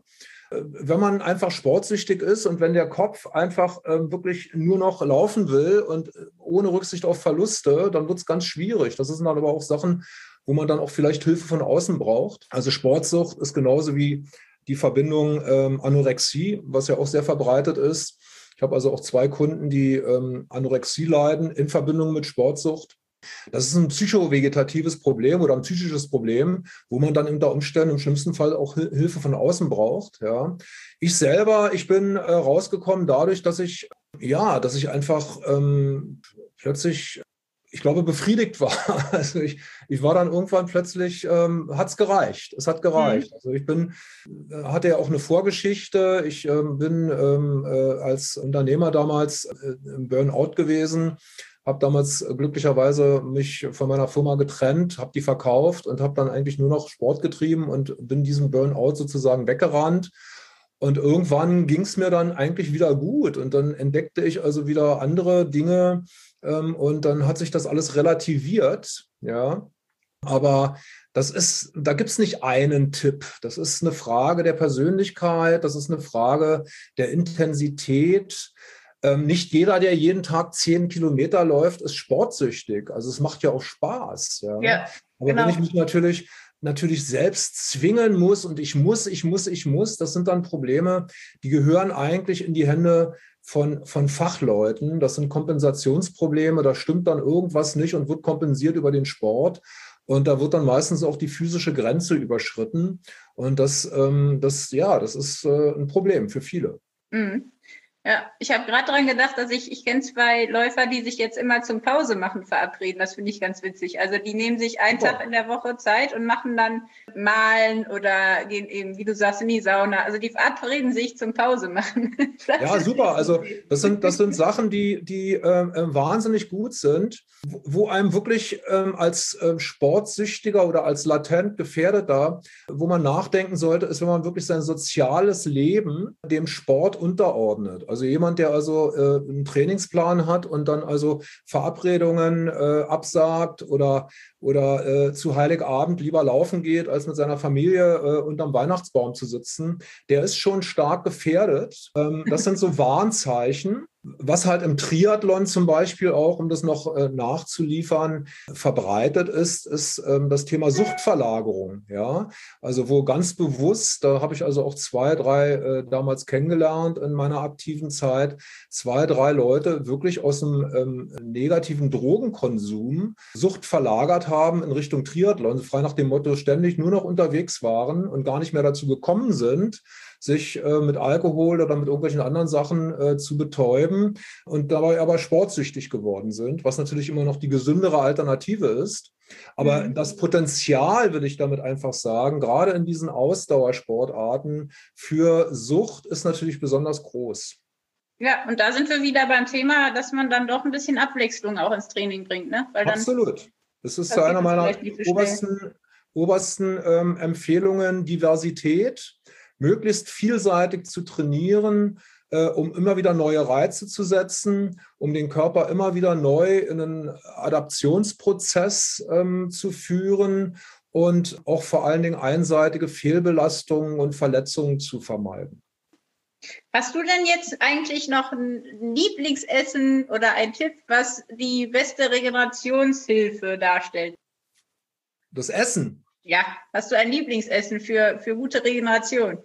C: wenn man einfach sportsüchtig ist und wenn der Kopf einfach wirklich nur noch laufen will und ohne Rücksicht auf Verluste, dann wird es ganz schwierig. Das sind dann aber auch Sachen, wo man dann auch vielleicht Hilfe von außen braucht. Also Sportsucht ist genauso wie die Verbindung Anorexie, was ja auch sehr verbreitet ist. Ich habe also auch 2 Kunden, die Anorexie leiden in Verbindung mit Sportsucht. Das ist ein psychovegetatives Problem oder ein psychisches Problem, wo man dann unter Umständen im schlimmsten Fall auch Hilfe von außen braucht. Ja. Ich bin rausgekommen dadurch, dass ich einfach plötzlich, ich glaube, befriedigt war. Also ich war dann irgendwann plötzlich, hat es gereicht. Es hat gereicht. Also hatte ja auch eine Vorgeschichte. Ich bin als Unternehmer damals im Burnout gewesen. Habe damals glücklicherweise mich von meiner Firma getrennt, habe die verkauft und habe dann eigentlich nur noch Sport getrieben und bin diesem Burnout sozusagen weggerannt. Und irgendwann ging es mir dann eigentlich wieder gut und dann entdeckte ich also wieder andere Dinge und dann hat sich das alles relativiert. Ja, aber da gibt es nicht einen Tipp. Das ist eine Frage der Persönlichkeit, das ist eine Frage der Intensität. Nicht jeder, der jeden Tag 10 Kilometer läuft, ist sportsüchtig. Also es macht ja auch Spaß. Ja.
B: Ja,
C: aber
B: genau.
C: wenn ich mich natürlich selbst zwingen muss und ich muss, das sind dann Probleme, die gehören eigentlich in die Hände von Fachleuten. Das sind Kompensationsprobleme, da stimmt dann irgendwas nicht und wird kompensiert über den Sport. Und da wird dann meistens auch die physische Grenze überschritten. Und das ist ein Problem für viele.
B: Mhm. Ja, ich habe gerade daran gedacht, dass ich kenne 2 Läufer, die sich jetzt immer zum Pause machen verabreden. Das finde ich ganz witzig. Also die nehmen sich einen Tag in der Woche Zeit und machen dann Malen oder gehen eben, wie du sagst, in die Sauna. Also die verabreden sich zum Pause machen.
C: Ja, super. Also das sind Sachen, die wahnsinnig gut sind, wo einem wirklich als Sportsüchtiger oder als latent Gefährdeter, wo man nachdenken sollte, ist, wenn man wirklich sein soziales Leben dem Sport unterordnet. Also jemand, der also einen Trainingsplan hat und dann also Verabredungen absagt oder zu Heiligabend lieber laufen geht, als mit seiner Familie unterm Weihnachtsbaum zu sitzen, der ist schon stark gefährdet. Das sind so Warnzeichen. Was halt im Triathlon zum Beispiel auch, um das noch nachzuliefern, verbreitet ist das Thema Suchtverlagerung. Ja? Also wo ganz bewusst, da habe ich also auch 2, 3 damals kennengelernt in meiner aktiven Zeit, 2, 3 Leute wirklich aus dem negativen Drogenkonsum Sucht verlagert haben in Richtung Triathlon, frei nach dem Motto ständig nur noch unterwegs waren und gar nicht mehr dazu gekommen sind, sich mit Alkohol oder mit irgendwelchen anderen Sachen zu betäuben und dabei aber sportsüchtig geworden sind, was natürlich immer noch die gesündere Alternative ist. Aber das Potenzial, will ich damit einfach sagen, gerade in diesen Ausdauersportarten für Sucht ist natürlich besonders groß.
B: Ja, und da sind wir wieder beim Thema, dass man dann doch ein bisschen Abwechslung auch ins Training bringt, ne? Weil dann
C: absolut. Das ist einer meiner obersten Empfehlungen, Diversität, möglichst vielseitig zu trainieren, um immer wieder neue Reize zu setzen, um den Körper immer wieder neu in einen Adaptionsprozess zu führen und auch vor allen Dingen einseitige Fehlbelastungen und Verletzungen zu vermeiden.
B: Hast du denn jetzt eigentlich noch ein Lieblingsessen oder ein Tipp, was die beste Regenerationshilfe darstellt?
C: Das Essen?
B: Ja, hast du ein Lieblingsessen für gute Regeneration?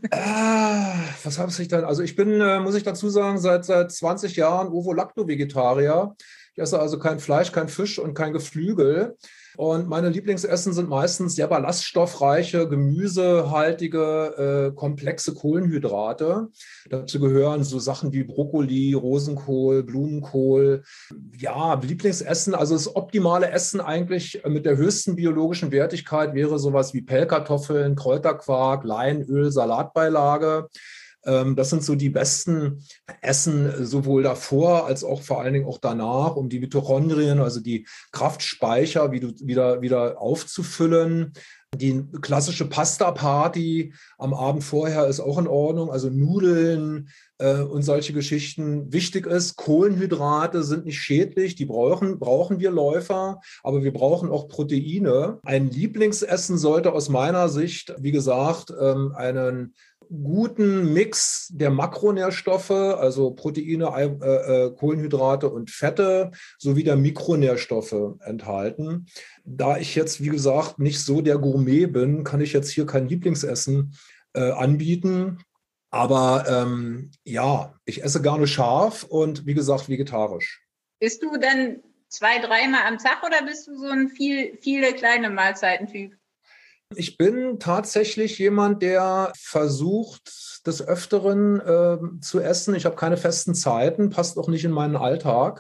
C: Was habe ich dann? Also ich bin, muss ich dazu sagen, seit 20 Jahren Ovo-Lacto-Vegetarier. Ich esse also kein Fleisch, kein Fisch und kein Geflügel. Und meine Lieblingsessen sind meistens sehr ballaststoffreiche, gemüsehaltige, komplexe Kohlenhydrate. Dazu gehören so Sachen wie Brokkoli, Rosenkohl, Blumenkohl. Ja, Lieblingsessen, also das optimale Essen eigentlich mit der höchsten biologischen Wertigkeit wäre sowas wie Pellkartoffeln, Kräuterquark, Leinöl, Salatbeilage. Das sind so die besten Essen, sowohl davor als auch vor allen Dingen auch danach, um die Mitochondrien, also die Kraftspeicher wieder aufzufüllen. Die klassische Pasta-Party am Abend vorher ist auch in Ordnung, also Nudeln und solche Geschichten. Wichtig ist, Kohlenhydrate sind nicht schädlich, die brauchen wir Läufer, aber wir brauchen auch Proteine. Ein Lieblingsessen sollte aus meiner Sicht, wie gesagt, einen guten Mix der Makronährstoffe, also Proteine, Kohlenhydrate und Fette, sowie der Mikronährstoffe enthalten. Da ich jetzt, wie gesagt, nicht so der Gourmet bin, kann ich jetzt hier kein Lieblingsessen anbieten. Aber ja, ich esse gerne scharf und wie gesagt vegetarisch.
B: Isst du dann 2-3 Mal am Tag oder bist du so ein viele kleine Mahlzeiten-Typ?
C: Ich bin tatsächlich jemand, der versucht, des Öfteren zu essen. Ich habe keine festen Zeiten, passt auch nicht in meinen Alltag.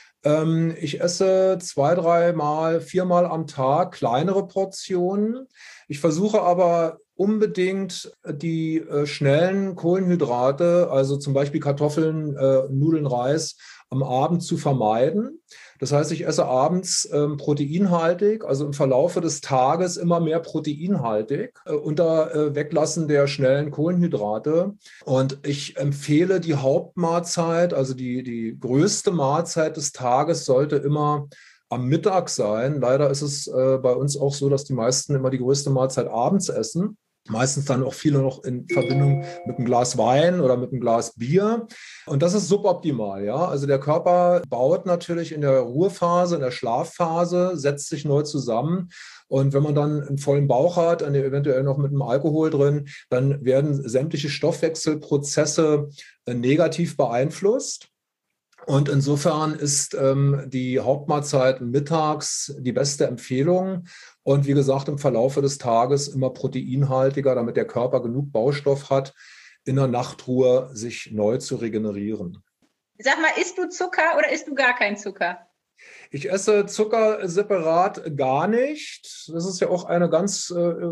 C: Ich esse 2-, 3-mal, 4-mal am Tag kleinere Portionen. Ich versuche aber unbedingt die schnellen Kohlenhydrate, also zum Beispiel Kartoffeln, Nudeln, Reis, am Abend zu vermeiden. Das heißt, ich esse abends proteinhaltig, also im Verlaufe des Tages immer mehr proteinhaltig, unter Weglassen der schnellen Kohlenhydrate. Und ich empfehle die Hauptmahlzeit, also die größte Mahlzeit des Tages sollte immer am Mittag sein. Leider ist es bei uns auch so, dass die meisten immer die größte Mahlzeit abends essen. Meistens dann auch viele noch in Verbindung mit einem Glas Wein oder mit einem Glas Bier. Und das ist suboptimal, ja. Also der Körper baut natürlich in der Ruhephase, in der Schlafphase, setzt sich neu zusammen. Und wenn man dann einen vollen Bauch hat, eventuell noch mit einem Alkohol drin, dann werden sämtliche Stoffwechselprozesse negativ beeinflusst. Und insofern ist die Hauptmahlzeit mittags die beste Empfehlung. Und wie gesagt, im Verlaufe des Tages immer proteinhaltiger, damit der Körper genug Baustoff hat, in der Nachtruhe sich neu zu regenerieren.
B: Sag mal, isst du Zucker oder isst du gar keinen Zucker?
C: Ich esse Zucker separat gar nicht. Das ist ja auch eine ganz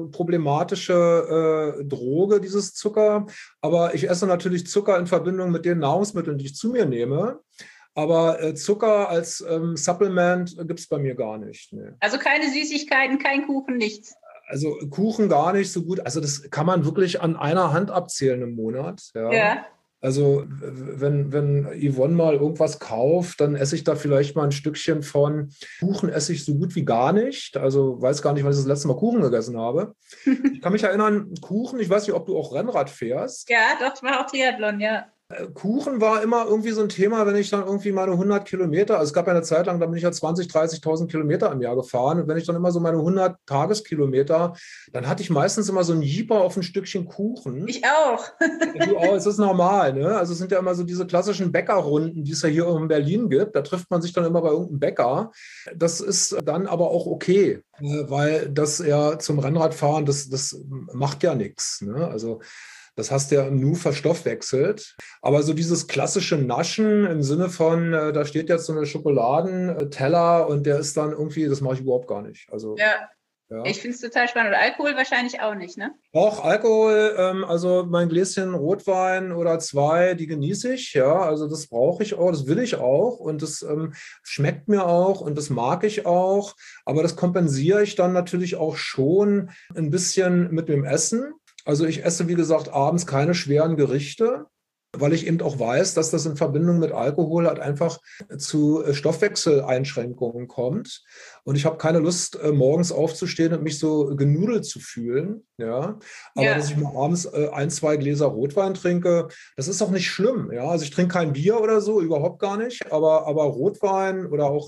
C: problematische Droge, dieses Zucker. Aber ich esse natürlich Zucker in Verbindung mit den Nahrungsmitteln, die ich zu mir nehme. Aber Zucker als Supplement gibt es bei mir gar nicht. Nee.
B: Also keine Süßigkeiten, kein Kuchen, nichts?
C: Also Kuchen gar nicht so gut. Also das kann man wirklich an einer Hand abzählen im Monat. Ja. Also wenn Yvonne mal irgendwas kauft, dann esse ich da vielleicht mal ein Stückchen von. Kuchen esse ich so gut wie gar nicht. Also weiß gar nicht, wann ich das letzte Mal Kuchen gegessen habe. Ich kann mich erinnern, Kuchen, ich weiß nicht, ob du auch Rennrad fährst.
B: Ja, doch, ich mache auch Triathlon, ja.
C: Kuchen war immer irgendwie so ein Thema, wenn ich dann irgendwie meine 100 Kilometer, also es gab ja eine Zeit lang, da bin ich ja 20.000, 30.000 Kilometer im Jahr gefahren. Und wenn ich dann immer so meine 100 Tageskilometer, dann hatte ich meistens immer so ein Jeeper auf ein Stückchen Kuchen.
B: Ich auch.
C: Du auch, es ist normal, ne? Also es sind ja immer so diese klassischen Bäckerrunden, die es ja hier in Berlin gibt. Da trifft man sich dann immer bei irgendeinem Bäcker. Das ist dann aber auch okay, weil das ja zum Rennradfahren, das macht ja nichts, ne? Also das hast du ja im Nu verstoffwechselt. Aber so dieses klassische Naschen im Sinne von, da steht jetzt so eine Schokoladenteller und der ist dann irgendwie, das mache ich überhaupt gar nicht. Also,
B: ja.
C: Ja.
B: Ich finde es total spannend. Und Alkohol wahrscheinlich auch nicht, ne?
C: Auch Alkohol, also mein Gläschen Rotwein oder 2, die genieße ich, ja. Also das brauche ich auch, das will ich auch und das schmeckt mir auch und das mag ich auch. Aber das kompensiere ich dann natürlich auch schon ein bisschen mit dem Essen. Also ich esse, wie gesagt, abends keine schweren Gerichte, weil ich eben auch weiß, dass das in Verbindung mit Alkohol halt einfach zu Stoffwechseleinschränkungen kommt. Und ich habe keine Lust, morgens aufzustehen und mich so genudelt zu fühlen. Ja? Aber dass ich mal abends 1, 2 Gläser Rotwein trinke, das ist auch nicht schlimm. Ja? Also ich trinke kein Bier oder so, überhaupt gar nicht. Aber Rotwein oder auch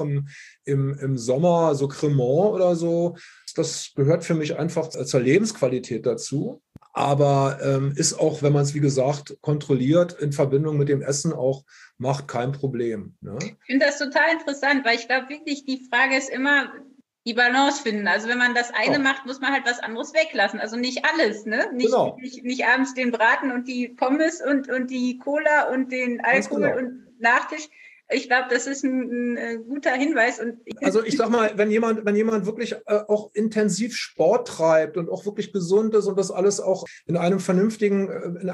C: im Sommer so Cremant oder so, das gehört für mich einfach zur Lebensqualität dazu. Aber ist auch, wenn man es, wie gesagt, kontrolliert in Verbindung mit dem Essen auch macht, kein Problem. Ne?
B: Ich finde das total interessant, weil ich glaube wirklich, die Frage ist immer die Balance finden. Also wenn man das eine macht, muss man halt was anderes weglassen. Also nicht alles, ne? Nicht abends den Braten und die Pommes und die Cola und den Alkohol und Nachtisch. Ich glaube, das ist ein guter Hinweis. Und
C: also ich sag mal, wenn jemand wirklich auch intensiv Sport treibt und auch wirklich gesund ist und das alles auch in einer vernünftigen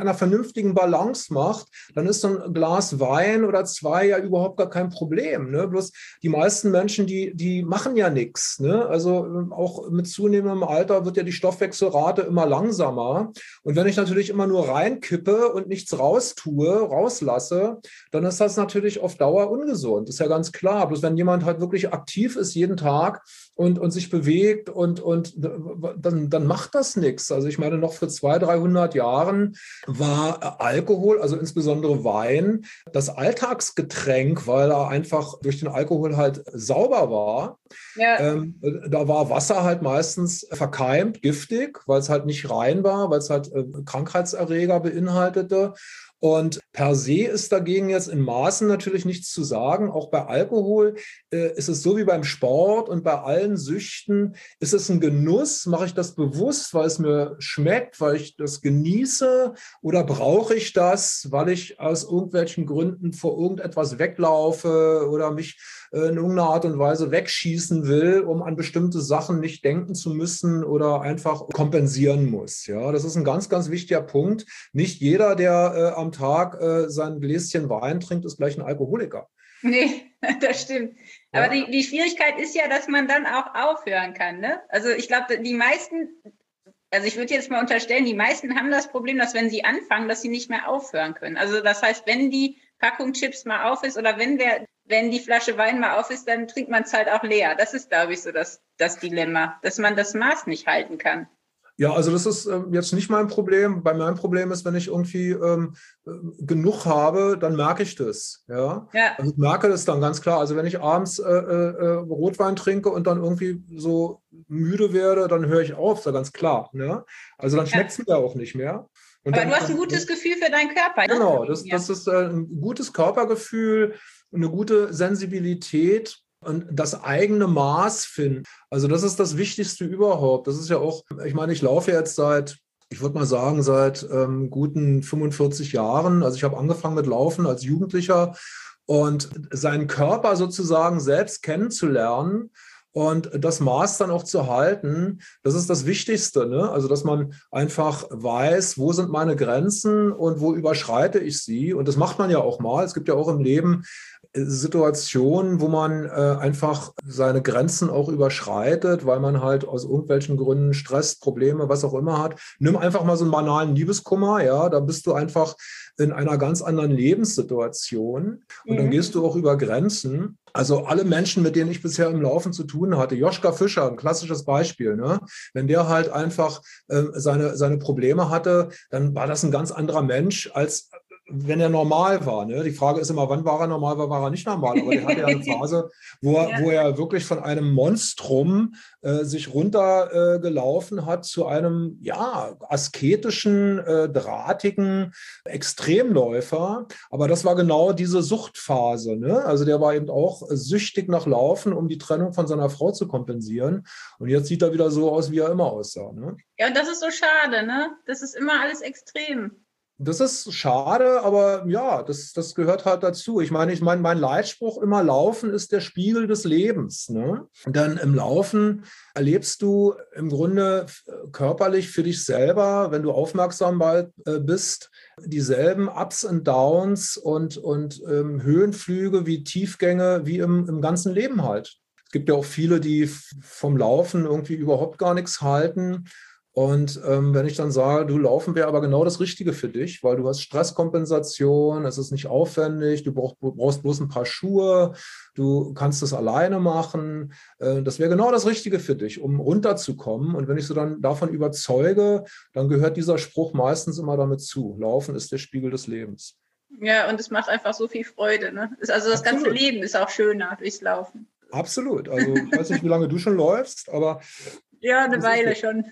C: Balance macht, dann ist so ein Glas Wein oder 2 ja überhaupt gar kein Problem. Ne? Bloß die meisten Menschen, die machen ja nichts. Ne? Also auch mit zunehmendem Alter wird ja die Stoffwechselrate immer langsamer. Und wenn ich natürlich immer nur reinkippe und nichts rauslasse, dann ist das natürlich auf Dauer Dauer ungesund. Das ist ja ganz klar. Bloß wenn jemand halt wirklich aktiv ist jeden Tag und sich bewegt und dann macht das nichts. Also ich meine, noch vor 200, 300 Jahren war Alkohol, also insbesondere Wein, das Alltagsgetränk, weil er einfach durch den Alkohol halt sauber war.
B: Ja.
C: Da war Wasser halt meistens verkeimt, giftig, weil es halt nicht rein war, weil es halt Krankheitserreger beinhaltete. Und per se ist dagegen jetzt in Maßen natürlich nichts zu sagen. Auch bei Alkohol ist es so wie beim Sport und bei allen Süchten ist es ein Genuss. Mache ich das bewusst, weil es mir schmeckt, weil ich das genieße, oder brauche ich das, weil ich aus irgendwelchen Gründen vor irgendetwas weglaufe oder mich in irgendeiner Art und Weise wegschießen will, um an bestimmte Sachen nicht denken zu müssen oder einfach kompensieren muss. Ja, das ist ein ganz, ganz wichtiger Punkt. Nicht jeder, der am Tag sein Gläschen Wein trinkt, ist gleich ein Alkoholiker.
B: Nee, das stimmt.
C: Ja.
B: Aber die Schwierigkeit ist ja, dass man dann auch aufhören kann, ne? Also ich glaube, die meisten, also ich würde jetzt mal unterstellen, die meisten haben das Problem, dass wenn sie anfangen, dass sie nicht mehr aufhören können. Also das heißt, wenn die Packung Chips mal auf ist oder wenn die Flasche Wein mal auf ist, dann trinkt man es halt auch leer. Das ist, glaube ich, so das Dilemma, dass man das Maß nicht halten kann.
C: Ja, also das ist jetzt nicht mein Problem. Bei meinem Problem ist, wenn ich irgendwie genug habe, dann merke ich das. Ja?
B: Ja.
C: Also ich merke das dann ganz klar. Also wenn ich abends Rotwein trinke und dann irgendwie so müde werde, dann höre ich auf, ist ja ganz klar. Ne? Also dann schmeckt es mir auch nicht mehr. Und
B: Aber
C: dann,
B: du hast ein gutes Gefühl für deinen Körper.
C: Genau,
B: Ne?
C: das ist ein gutes Körpergefühl, eine gute Sensibilität. Und das eigene Maß finden. Also das ist das Wichtigste überhaupt. Das ist ja auch, ich meine, ich laufe jetzt ich würde mal sagen, seit guten 45 Jahren. Also ich habe angefangen mit Laufen als Jugendlicher und seinen Körper sozusagen selbst kennenzulernen und das Maß dann auch zu halten, das ist das Wichtigste, ne? Also dass man einfach weiß, wo sind meine Grenzen und wo überschreite ich sie. Und das macht man ja auch mal. Es gibt ja auch im Leben Situationen, wo man einfach seine Grenzen auch überschreitet, weil man halt aus irgendwelchen Gründen Stress, Probleme, was auch immer hat. Nimm einfach mal so einen banalen Liebeskummer, ja, da bist du einfach in einer ganz anderen Lebenssituation und dann gehst du auch über Grenzen. Also alle Menschen, mit denen ich bisher im Laufen zu tun hatte, Joschka Fischer, ein klassisches Beispiel, ne? Wenn der halt einfach seine Probleme hatte, dann war das ein ganz anderer Mensch, als wenn er normal war. Ne? Die Frage ist immer, wann war er normal, wann war er nicht normal? Aber der hatte ja eine Phase, wo er wirklich von einem Monstrum sich runtergelaufen hat zu einem asketischen, drahtigen Extremläufer. Aber das war genau diese Suchtphase. Ne? Also der war eben auch süchtig nach Laufen, um die Trennung von seiner Frau zu kompensieren. Und jetzt sieht er wieder so aus, wie er immer aussah. Ne?
B: Ja, und das ist so schade, ne? Das ist immer alles extrem.
C: Das ist schade, aber ja, das gehört halt dazu. Ich meine, mein Leitspruch immer, Laufen ist der Spiegel des Lebens. Ne? Denn im Laufen erlebst du im Grunde körperlich für dich selber, wenn du aufmerksam bist, dieselben Ups und Downs und Höhenflüge wie Tiefgänge wie im ganzen Leben halt. Es gibt ja auch viele, die vom Laufen irgendwie überhaupt gar nichts halten. Und wenn ich dann sage, du, Laufen wäre aber genau das Richtige für dich, weil du hast Stresskompensation, es ist nicht aufwendig, du brauchst bloß ein paar Schuhe, du kannst das alleine machen. Das wäre genau das Richtige für dich, um runterzukommen. Und wenn ich so dann davon überzeuge, dann gehört dieser Spruch meistens immer damit zu. Laufen ist der Spiegel des Lebens.
B: Ja, und es macht einfach so viel Freude. Ne? Also das ganze Leben ist auch schöner durchs Laufen.
C: Absolut. Also ich weiß nicht, wie lange du schon läufst, aber...
B: Ja, eine Weile schon.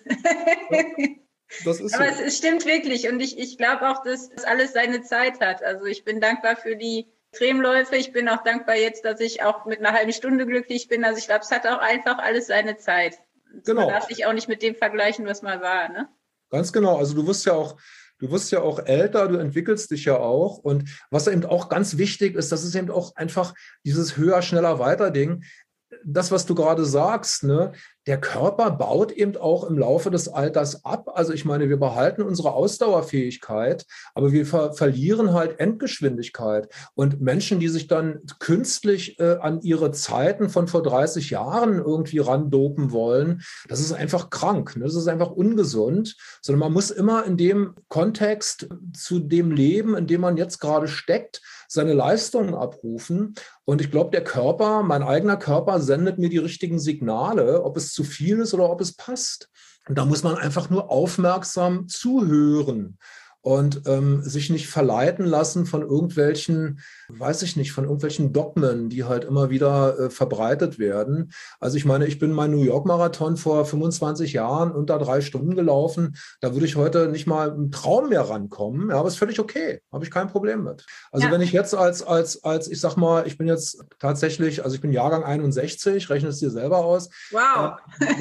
C: Das ist
B: aber
C: so.
B: es stimmt wirklich. Und ich glaube auch, dass alles seine Zeit hat. Also ich bin dankbar für die Extremläufe. Ich bin auch dankbar jetzt, dass ich auch mit einer halben Stunde glücklich bin. Also ich glaube, es hat auch einfach alles seine Zeit. Genau. Man darf sich auch nicht mit dem vergleichen, was mal war. Ne?
C: Ganz genau. Also du wirst ja auch älter, du entwickelst dich ja auch. Und was eben auch ganz wichtig ist, das ist eben auch einfach dieses höher, schneller, weiter Ding. Das, was du gerade sagst, ne? der Körper baut eben auch im Laufe des Alters ab. Also ich meine, wir behalten unsere Ausdauerfähigkeit, aber wir verlieren halt Endgeschwindigkeit. Und Menschen, die sich dann künstlich an ihre Zeiten von vor 30 Jahren irgendwie randopen wollen, das ist einfach krank, ne? Das ist einfach ungesund, sondern man muss immer in dem Kontext zu dem Leben, in dem man jetzt gerade steckt, seine Leistungen abrufen. Und ich glaube, der Körper, mein eigener Körper, sendet mir die richtigen Signale, ob es zu viel ist oder ob es passt. Und da muss man einfach nur aufmerksam zuhören und sich nicht verleiten lassen von irgendwelchen, weiß ich nicht, von irgendwelchen Dogmen, die halt immer wieder verbreitet werden. Also ich meine, ich bin meinen New York-Marathon vor 25 Jahren unter 3 Stunden gelaufen. Da würde ich heute nicht mal im Traum mehr rankommen. Ja, aber ist völlig okay. Habe ich kein Problem mit. Also wenn ich jetzt ich sag mal, ich bin jetzt tatsächlich, also ich bin Jahrgang 61, rechne es dir selber aus.
B: Wow.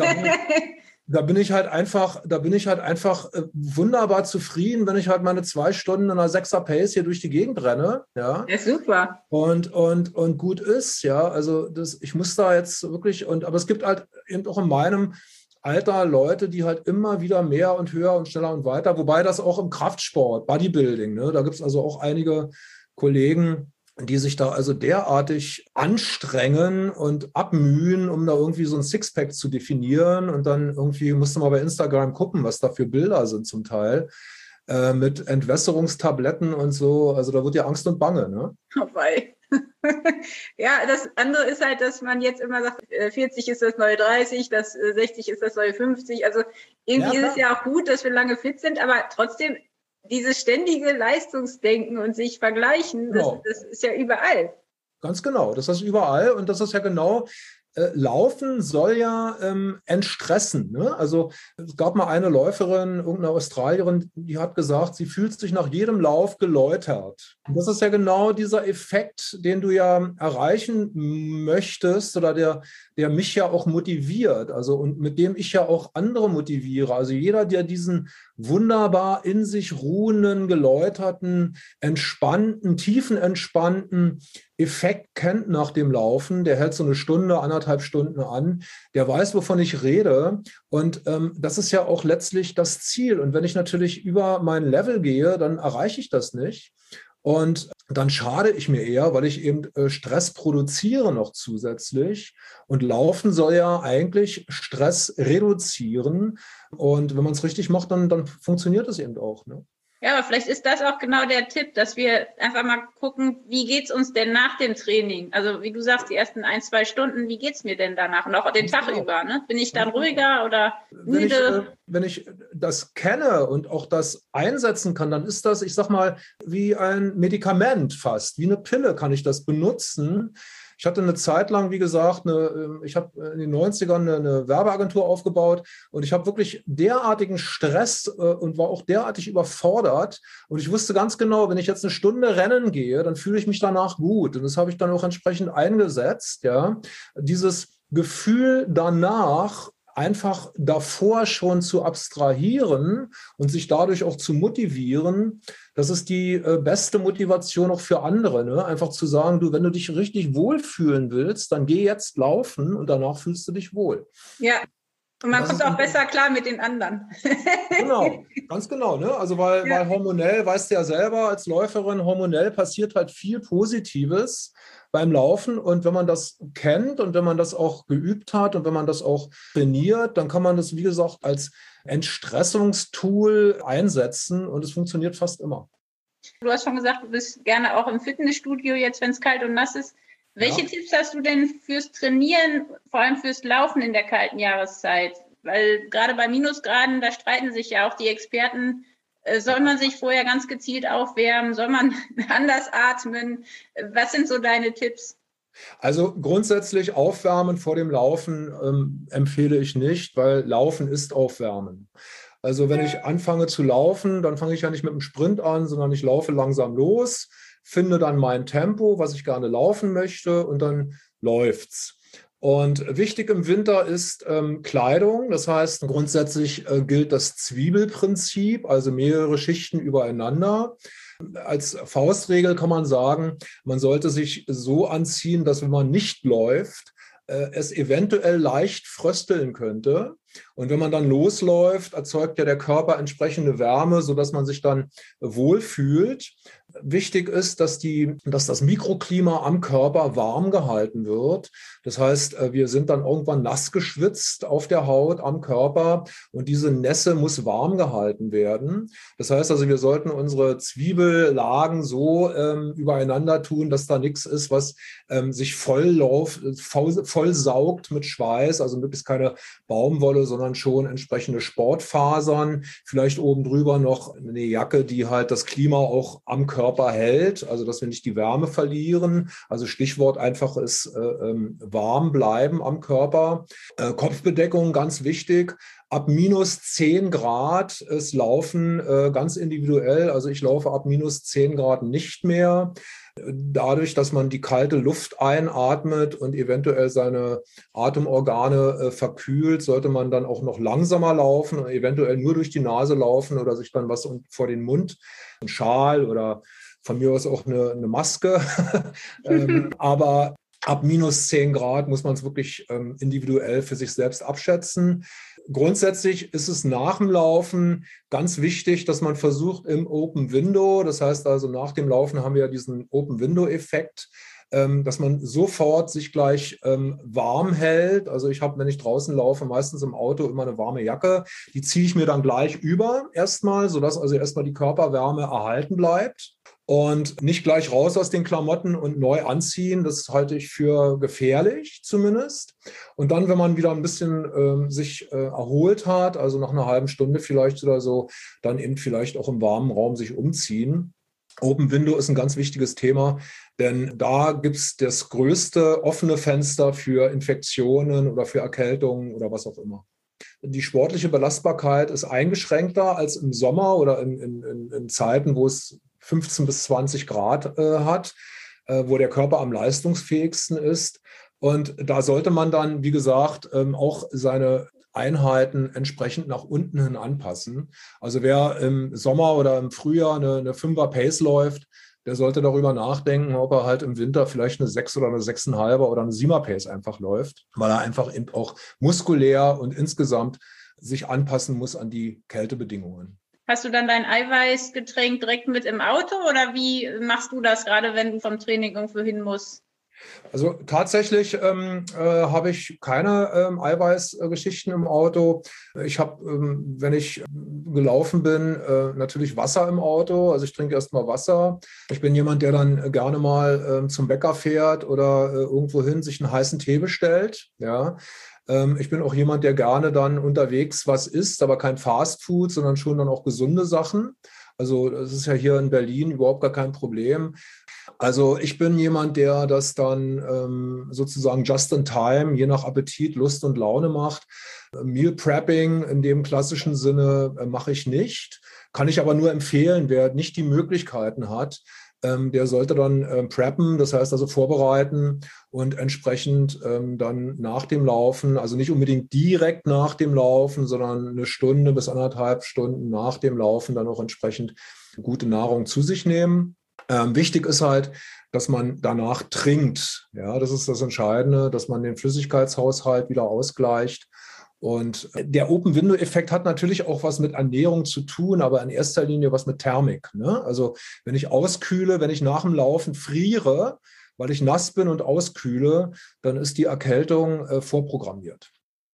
C: Da bin ich halt einfach wunderbar zufrieden, wenn ich halt meine 2 Stunden in einer 6er Pace hier durch die Gegend renne. Ja,
B: super.
C: Und gut ist, ja. Also ich muss da jetzt wirklich, aber es gibt halt eben auch in meinem Alter Leute, die halt immer wieder mehr und höher und schneller und weiter, wobei das auch im Kraftsport, Bodybuilding, ne, da gibt es also auch einige Kollegen, die sich da also derartig anstrengen und abmühen, um da irgendwie so ein Sixpack zu definieren. Und dann irgendwie musst du mal bei Instagram gucken, was da für Bilder sind zum Teil, mit Entwässerungstabletten und so. Also da wird ja Angst und Bange, ne?
B: Oh, wei. Ja, das andere ist halt, dass man jetzt immer sagt, 40 ist das neue 30, das 60 ist das neue 50. Also irgendwie ist es ja auch gut, dass wir lange fit sind, aber trotzdem dieses ständige Leistungsdenken und sich vergleichen,
C: Genau.
B: das ist ja überall.
C: Ganz genau, das ist überall und das ist ja genau, Laufen soll ja entstressen. Ne? Also es gab mal eine Läuferin, irgendeine Australierin, die hat gesagt, sie fühlt sich nach jedem Lauf geläutert. Und das ist ja genau dieser Effekt, den du ja erreichen möchtest oder der mich ja auch motiviert, also und mit dem ich ja auch andere motiviere. Also jeder, der diesen wunderbar in sich ruhenden, geläuterten, entspannten, tiefenentspannten Effekt kennt nach dem Laufen, der hält so eine Stunde, 1,5 Stunden an, der weiß, wovon ich rede. Und das ist ja auch letztlich das Ziel. Und wenn ich natürlich über mein Level gehe, dann erreiche ich das nicht. Und dann schade ich mir eher, weil ich eben Stress produziere noch zusätzlich. Und Laufen soll ja eigentlich Stress reduzieren. Und wenn man es richtig macht, dann funktioniert es eben auch. Ne?
B: Ja, aber vielleicht ist das auch genau der Tipp, dass wir einfach mal gucken, wie geht's uns denn nach dem Training? Also wie du sagst, die ersten 1-2 Stunden, wie geht's mir denn danach? Und auch den Tag über, ne? Bin ich dann ruhiger oder müde?
C: Wenn ich das kenne und auch das einsetzen kann, dann ist das, ich sag mal, wie ein Medikament fast, wie eine Pille kann ich das benutzen. Ich hatte eine Zeit lang, wie gesagt, ich habe in den 90ern eine Werbeagentur aufgebaut und ich habe wirklich derartigen Stress und war auch derartig überfordert. Und ich wusste ganz genau, wenn ich jetzt eine Stunde rennen gehe, dann fühle ich mich danach gut. Und das habe ich dann auch entsprechend eingesetzt. Ja, dieses Gefühl danach einfach davor schon zu abstrahieren und sich dadurch auch zu motivieren, das ist die beste Motivation auch für andere. Ne? Einfach zu sagen, du, wenn du dich richtig wohlfühlen willst, dann geh jetzt laufen und danach fühlst du dich wohl.
B: Ja, und man kommt auch besser klar mit den anderen.
C: Genau, ganz genau. Ne? Also weil hormonell, weißt du ja selber als Läuferin, hormonell passiert halt viel Positives beim Laufen. Und wenn man das kennt und wenn man das auch geübt hat und wenn man das auch trainiert, dann kann man das, wie gesagt, als Entstressungstool einsetzen und es funktioniert fast immer.
B: Du hast schon gesagt, du bist gerne auch im Fitnessstudio jetzt, wenn es kalt und nass ist. Welche Tipps hast du denn fürs Trainieren, vor allem fürs Laufen in der kalten Jahreszeit? Weil gerade bei Minusgraden, da streiten sich ja auch die Experten. Soll man sich vorher ganz gezielt aufwärmen? Soll man anders atmen? Was sind so deine Tipps?
C: Also grundsätzlich Aufwärmen vor dem Laufen empfehle ich nicht, weil Laufen ist Aufwärmen. Also wenn ich anfange zu laufen, dann fange ich ja nicht mit einem Sprint an, sondern ich laufe langsam los, finde dann mein Tempo, was ich gerne laufen möchte und dann läuft's. Und wichtig im Winter ist Kleidung. Das heißt, grundsätzlich gilt das Zwiebelprinzip, also mehrere Schichten übereinander. Als Faustregel kann man sagen, man sollte sich so anziehen, dass wenn man nicht läuft, es eventuell leicht frösteln könnte. Und wenn man dann losläuft, erzeugt ja der Körper entsprechende Wärme, sodass man sich dann wohlfühlt. Wichtig ist, dass das Mikroklima am Körper warm gehalten wird. Das heißt, wir sind dann irgendwann nass geschwitzt auf der Haut, am Körper, und diese Nässe muss warm gehalten werden. Das heißt also, wir sollten unsere Zwiebellagen so übereinander tun, dass da nichts ist, was sich voll saugt mit Schweiß, also möglichst keine Baumwolle, sondern schon entsprechende Sportfasern, vielleicht oben drüber noch eine Jacke, die halt das Klima auch am Körper hält, also dass wir nicht die Wärme verlieren. Also Stichwort einfach ist warm bleiben am Körper. Kopfbedeckung, ganz wichtig. Ab minus 10 Grad ist Laufen ganz individuell. Also ich laufe ab minus 10 Grad nicht mehr. Dadurch, dass man die kalte Luft einatmet und eventuell seine Atemorgane verkühlt, sollte man dann auch noch langsamer laufen und eventuell nur durch die Nase laufen oder sich dann was vor den Mund, ein Schal oder von mir aus auch eine Maske. Aber ab minus 10 Grad muss man es wirklich individuell für sich selbst abschätzen. Grundsätzlich ist es nach dem Laufen ganz wichtig, dass man versucht im Open Window, das heißt also nach dem Laufen haben wir ja diesen Open Window Effekt, dass man sofort sich gleich warm hält. Also ich habe, wenn ich draußen laufe, meistens im Auto immer eine warme Jacke. Die ziehe ich mir dann gleich über erstmal, sodass also erstmal die Körperwärme erhalten bleibt. Und nicht gleich raus aus den Klamotten und neu anziehen, das halte ich für gefährlich zumindest. Und dann, wenn man wieder ein bisschen sich erholt hat, also nach einer halben Stunde vielleicht oder so, dann eben vielleicht auch im warmen Raum sich umziehen. Open Window ist ein ganz wichtiges Thema, denn da gibt es das größte offene Fenster für Infektionen oder für Erkältungen oder was auch immer. Die sportliche Belastbarkeit ist eingeschränkter als im Sommer oder in Zeiten, wo es 15 bis 20 Grad hat, wo der Körper am leistungsfähigsten ist. Und da sollte man dann, wie gesagt, auch seine Einheiten entsprechend nach unten hin anpassen. Also wer im Sommer oder im Frühjahr eine 5er Pace läuft, der sollte darüber nachdenken, ob er halt im Winter vielleicht eine 6 oder eine 6,5er oder eine 7er Pace einfach läuft, weil er einfach eben auch muskulär und insgesamt sich anpassen muss an die Kältebedingungen.
B: Hast du dann dein Eiweißgetränk direkt mit im Auto oder wie machst du das gerade, wenn du vom Training irgendwo hin musst?
C: Also tatsächlich habe ich keine Eiweißgeschichten im Auto. Ich habe, wenn ich gelaufen bin, natürlich Wasser im Auto. Also ich trinke erstmal Wasser. Ich bin jemand, der dann gerne mal zum Bäcker fährt oder irgendwo hin sich einen heißen Tee bestellt. Ja. Ich bin auch jemand, der gerne dann unterwegs was isst, aber kein Fastfood, sondern schon dann auch gesunde Sachen. Also das ist ja hier in Berlin überhaupt gar kein Problem. Also ich bin jemand, der das dann sozusagen just in time, je nach Appetit, Lust und Laune macht. Meal Prepping in dem klassischen Sinne mache ich nicht. Kann ich aber nur empfehlen, wer nicht die Möglichkeiten hat, der sollte dann preppen, das heißt also vorbereiten und entsprechend dann nach dem Laufen, also nicht unbedingt direkt nach dem Laufen, sondern eine Stunde bis 1,5 Stunden nach dem Laufen dann auch entsprechend gute Nahrung zu sich nehmen. Wichtig ist halt, dass man danach trinkt. Ja, das ist das Entscheidende, dass man den Flüssigkeitshaushalt wieder ausgleicht. Und der Open-Window-Effekt hat natürlich auch was mit Ernährung zu tun, aber in erster Linie was mit Thermik. Ne? Also wenn ich auskühle, wenn ich nach dem Laufen friere, weil ich nass bin und auskühle, dann ist die Erkältung vorprogrammiert.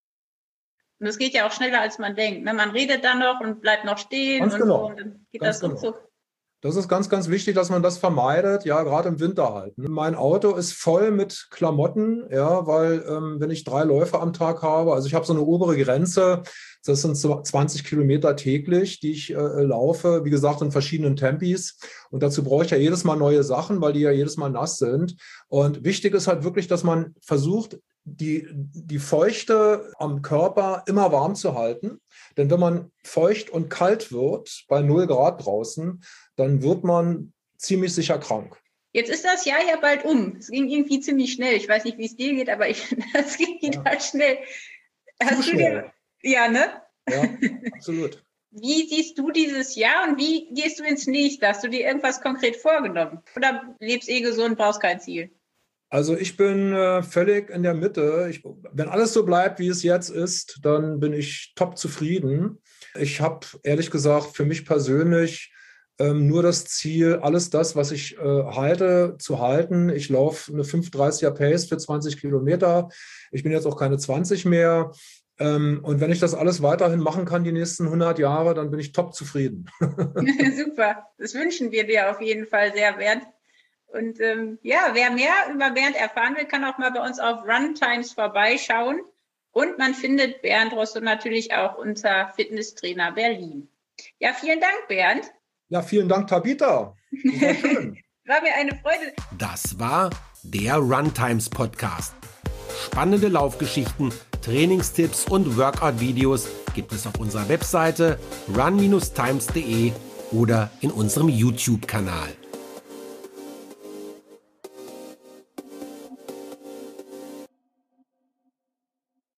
B: Und es geht ja auch schneller, als man denkt. Ne? Man redet dann noch und bleibt noch stehen
C: Ganz
B: und
C: genau.
B: so. Und dann geht
C: Ganz
B: das
C: genau.
B: ruckzuck.
C: Das ist ganz, ganz wichtig, dass man das vermeidet, ja, gerade im Winter halt. Mein Auto ist voll mit Klamotten, ja, weil wenn ich 3 Läufe am Tag habe, also ich habe so eine obere Grenze, das sind 20 Kilometer täglich, die ich laufe, wie gesagt, in verschiedenen Tempis. Und dazu brauche ich ja jedes Mal neue Sachen, weil die ja jedes Mal nass sind. Und wichtig ist halt wirklich, dass man versucht, die Feuchte am Körper immer warm zu halten. Denn wenn man feucht und kalt wird, bei 0 Grad draußen, dann wird man ziemlich sicher krank.
B: Jetzt ist das Jahr ja bald um. Es ging irgendwie ziemlich schnell. Ich weiß nicht, wie es dir geht, aber das ging halt schnell.
C: Zu schnell.
B: Ja, ne?
C: Ja, absolut.
B: Wie siehst du dieses Jahr und wie gehst du ins nächste? Hast du dir irgendwas konkret vorgenommen? Oder lebst gesund, brauchst kein Ziel?
C: Also ich bin völlig in der Mitte. Wenn alles so bleibt, wie es jetzt ist, dann bin ich top zufrieden. Ich habe ehrlich gesagt für mich persönlich nur das Ziel, alles das, was ich halte, zu halten. Ich laufe eine 5,30er Pace für 20 Kilometer. Ich bin jetzt auch keine 20 mehr. Und wenn ich das alles weiterhin machen kann, die nächsten 100 Jahre, dann bin ich top zufrieden.
B: Super, das wünschen wir dir auf jeden Fall sehr, Bernd. Und wer mehr über Bernd erfahren will, kann auch mal bei uns auf Runtimes vorbeischauen. Und man findet Bernd Rosso natürlich auch unter Fitnesstrainer Berlin. Ja, vielen Dank, Bernd.
C: Ja, vielen Dank, Tabita. Das war schön.
B: War mir eine Freude.
A: Das war der Runtimes Podcast. Spannende Laufgeschichten, Trainingstipps und Workout-Videos gibt es auf unserer Webseite run-times.de oder in unserem YouTube-Kanal.